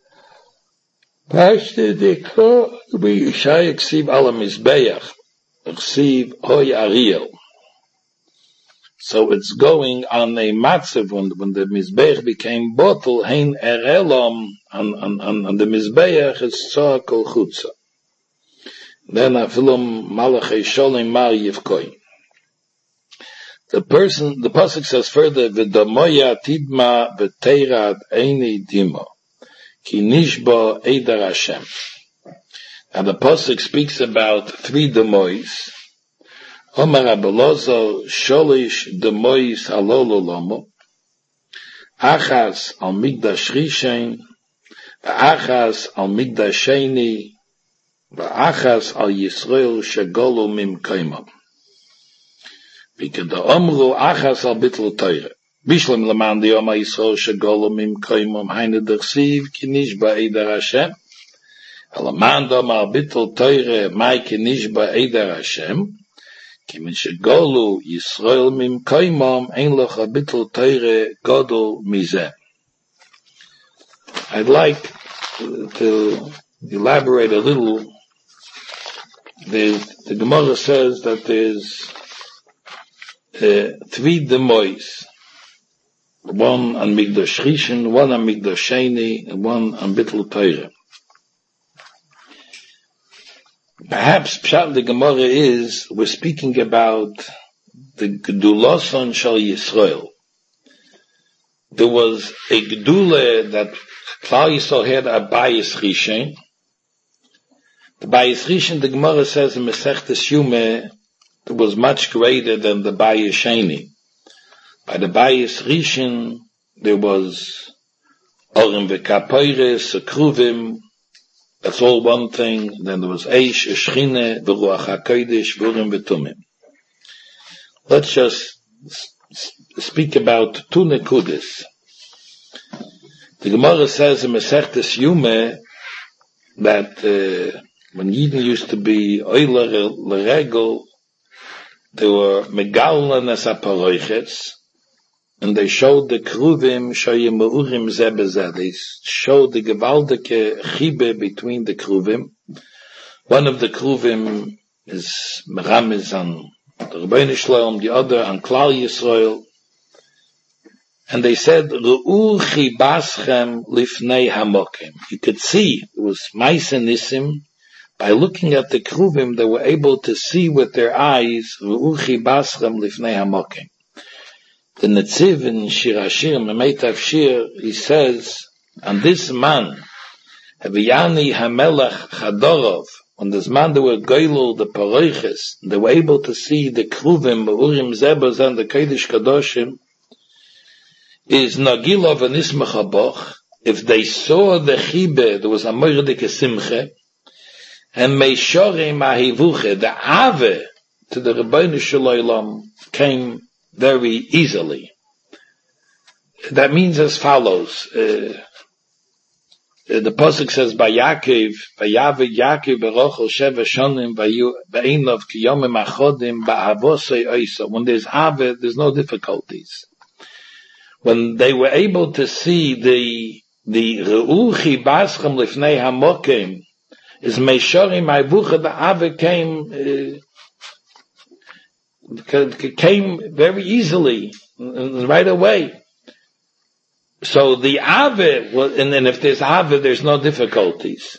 Pashte dekro b'yishai ksiv ala mizbeach, ksiv hoy ariel. So it's going on a matzav when the mizbeach became bottle. Hein erelam on the mizbeach is tzakul chutza. Then afilum malachei sholim mar yivkoi. The pasuk says further, v'damoya tidma v'teirad eini dimo. Ki nishba Eidar Hashem. And the pasuk speaks about 3 demois. Omar Abelazar sholish demois halolo lomo. Achas al migdash rishon, v'achas al migdash sheni, v'achas al Yisrael shegolu mimkaimam. Because the omru achas al bitl teire. Bishlam leman di Yom HaYisrael shegolu mimkaimam haine dersiv ki nishba Eidar Hashem. Leman di Omar bitl teire mai ki nishba Eidar Hashem. Ki min shegolu Yisrael mimkaimam ein lecha bitl teire godol mizeh. I'd like to elaborate a little. The Gemara says that there's 3 demois. One on Migdash Rishon, one on Migdash Sheni, and one on Bittul Torah. Perhaps Pshat the Gemara is, we're speaking about the Geduloson Shal Yisrael. There was a Gedule that Klal Yisrael had a Bayis Rishon. The Bayis Rishon, the Gemara says in Masechtes Yumeh, it was much greater than the Bayis Sheni. By the Bayis Rishon, there was Orim v'Kapoires, Kruvim, that's all one thing. Then there was Eish, Shchine, V'Ruach HaKodesh, V'Urim v'Tumim. Let's just speak about two nekudis. The Gemara says in Masechtes Yume that when Yidden used to be Euler L'Regel, they were Megallan as Aparoiches, and they showed the Kruvim Shoyim Meurim Zeh Bezeh. They showed the Gewaldike Chibe between the Kruvim. One of the Kruvim is Meramis on the Rebbeinu Shalom, the other on Klal Yisrael. And they said, Ru'u Chibaschem Lifnei Hamokim. You could see, it was Maisenissim, by looking at the Kruvim, they were able to see with their eyes, Ru'u Chibaschem Lifnei Hamokim. The Netziv in Shir Hashir, Memeitav Shir, he says, and this man, Haviyani Hamelach Chadorov, on this man they were Goylul, the Paroiches, they were able to see the Kruvim, Urim Zebaz, and the Kodesh Kadoshim, is Nagilov and Ismach Aboch. If they saw the Chibe, there was a Moirdik Simche, and Meishorim Ahivuche, the Ave to the Rebbeinu Shalom came very easily. That means as follows. The pasuk says, "Vayakev, Vayavid Yaakov berochel sheva shonim va'einov kiyomim achodim ba'avosei oisa." When there's ave, there's no difficulties. When they were able to see the reuchi baschem lifnei hamokim is meishorim ha'vucha, the ave came very easily right away. So the Ave, and then if there's Ave, there's no difficulties.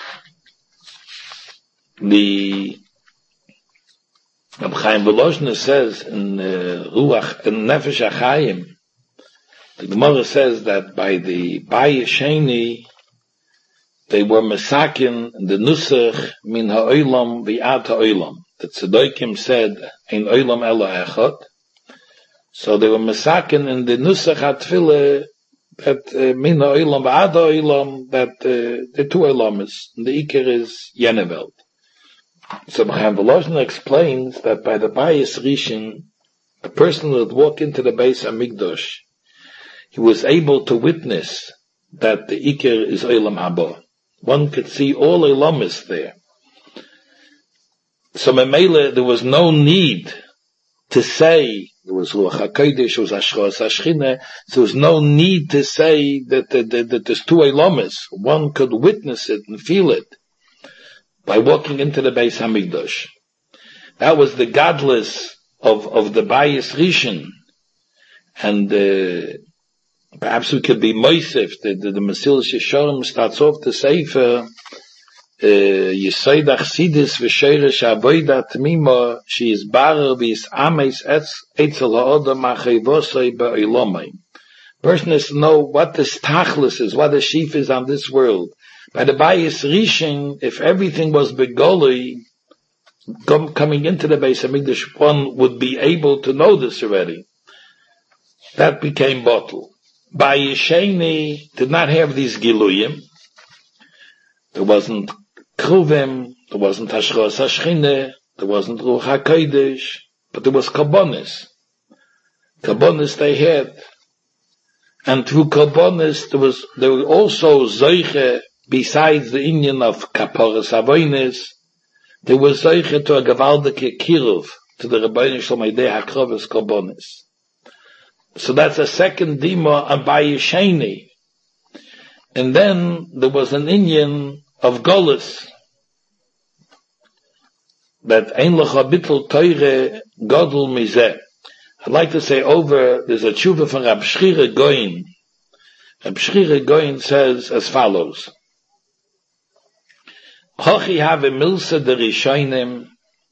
The Reb Chaim Volozhiner says in Ruach, in Nefesh HaChaim, the Gemara says that by the Bayis Sheni, they were mesakin the Nusach min ha'olam v'ad ha'olam. The Tzedokim said, Ein olam ela echad. So they were mesakin in the Nusach HaTfilah, that min ha'olam v'ad ha'olam, that the two olamis, and the Iker is Yeneveld. So Chaim Volozhiner explains that by the Bayis Rishon, a person would walk into the Beis HaMikdash, he was able to witness that the Iker is Olam Haba. One could see all olamis there. So Memele, there was no need to say, there was Ruach HaKodesh, there was Ashchos HaShchina, there was no need to say that there's two olamis. One could witness it and feel it by walking into the Beis HaMikdash. That was the godless of the Bayis Rishon. And perhaps we could be Moisef, the Mesilas Yesharim starts off the Sefer, Yesod Achsidis v'Sheirish Avoda Tmima, she is barer v'is ames etzel ha'odam achayvosei ba'ilomei. Person has to know what the tachlis is, what the sheaf is on this world. By the Bayis Rishon, if everything was begoli, coming into the Beis HaMikdash, one would be able to know this already. That became bottle. Bayis Sheni did not have these giluyim. There wasn't Kruvim, there wasn't Ashchos HaShchina, there wasn't Ruach HaKodesh, but there was Karbonis. Karbonis they had. And through Karbonis there were also Zoiche, besides the Indian of Kaporas Avonis, there was Zoiche to a Gavaldike Kiruv, to the Rebbeinu Shalom Eidei HaKroves Karbonis. So that's a second Dima on Bayis Sheni. And then there was an Indian of Golus, that Ein Lecha Bittul Teire Godel Mizeh. I'd like to say there's a tshuva from Rab Shchira Goin. Rab Shchira Goin says as follows. Hochi have milsa de Rishonim,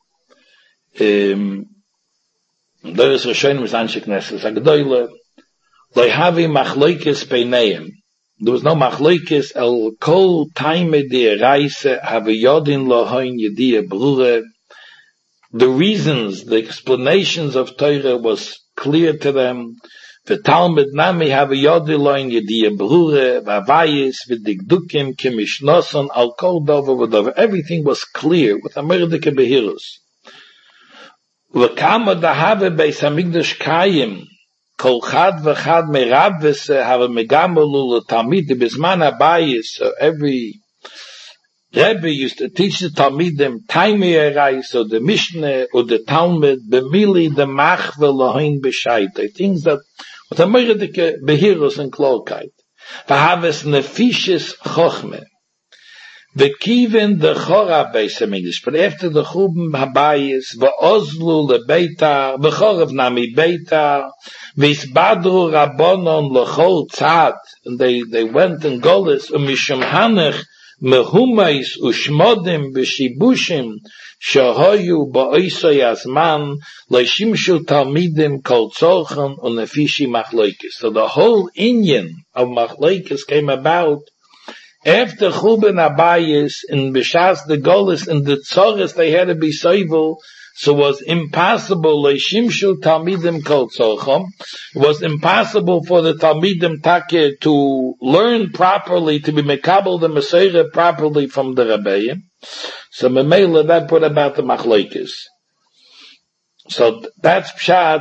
there is Rishonim is Anshe Knesset Agdoyle, Loi havi machloikis beineim. There was no machloikis el kol taime de reise have yodin lohoin yediyah brure. The reasons, the explanations of Torah was clear to them. The Talmud nami have yodin lohoin yediyah brure, vavayis v'digdukim kimishnoson al kol dover v'dover. Everything was clear with a merdike behirus. Lekama dahave beis hamikdash kayim, kol chad v'chad merav v'se have megamelu l'talmid bisman habayis. So every Rebbe used to teach the Talmidim Taimei Erai, so the Mishnah or the Talmud bemili the machve lohin b'shaita, things that with a meredike behirus and klorkeit. V'haves nefishes chochme. V'kiven the chora beis hamikdash, but after the churban habayis, v'ozlu lebeita, v'chorav nami beita, v'isbadru rabbonon l'chol tzad, and they went in Golis, umishum hanech, mehumais ushmodim b'shibushim shahoyu ba'oisoi azman leishimshu talmidim kol tzorchan unefishi machloikis. So the whole inyan of machloikis came about after Churban Habayis in B'shas the Golis and the Tzores they had to be soivel. So it was impossible leishimshu talmidim kol tzorcham. It was impossible for the talmidim take to learn properly, to be mekabel the Mesorah properly from the Rebbeim. So memela that brought about the machlokes. So that's pshat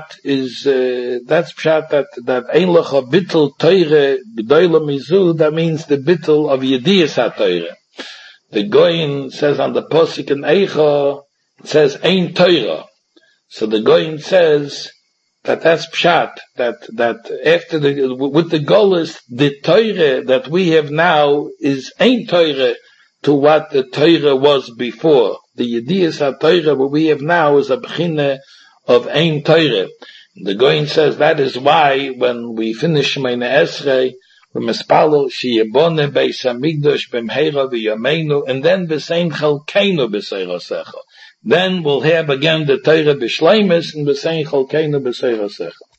that ein lecha bittul teire g'dola mizu. That means the bittul of yediyas haTorah. The Goyin says on the posik in Eicha, it says Ein Torah. So the Goyin says that's pshat, that after with the Golis, the Torah that we have now is Ein Torah to what the Torah was before. The Yediyas HaTorah what we have now is a b'china of Ein Torah. The Goyin says that is why when we finish Shemoneh Esrei, Mispalo sheyibone beis hamikdash b'mheira v'yameinu, and then b'sein chalkeinu b'seirosecha. Then we'll have again the Torah b'shleimus and b'sein chalkeinu b'seirosecha.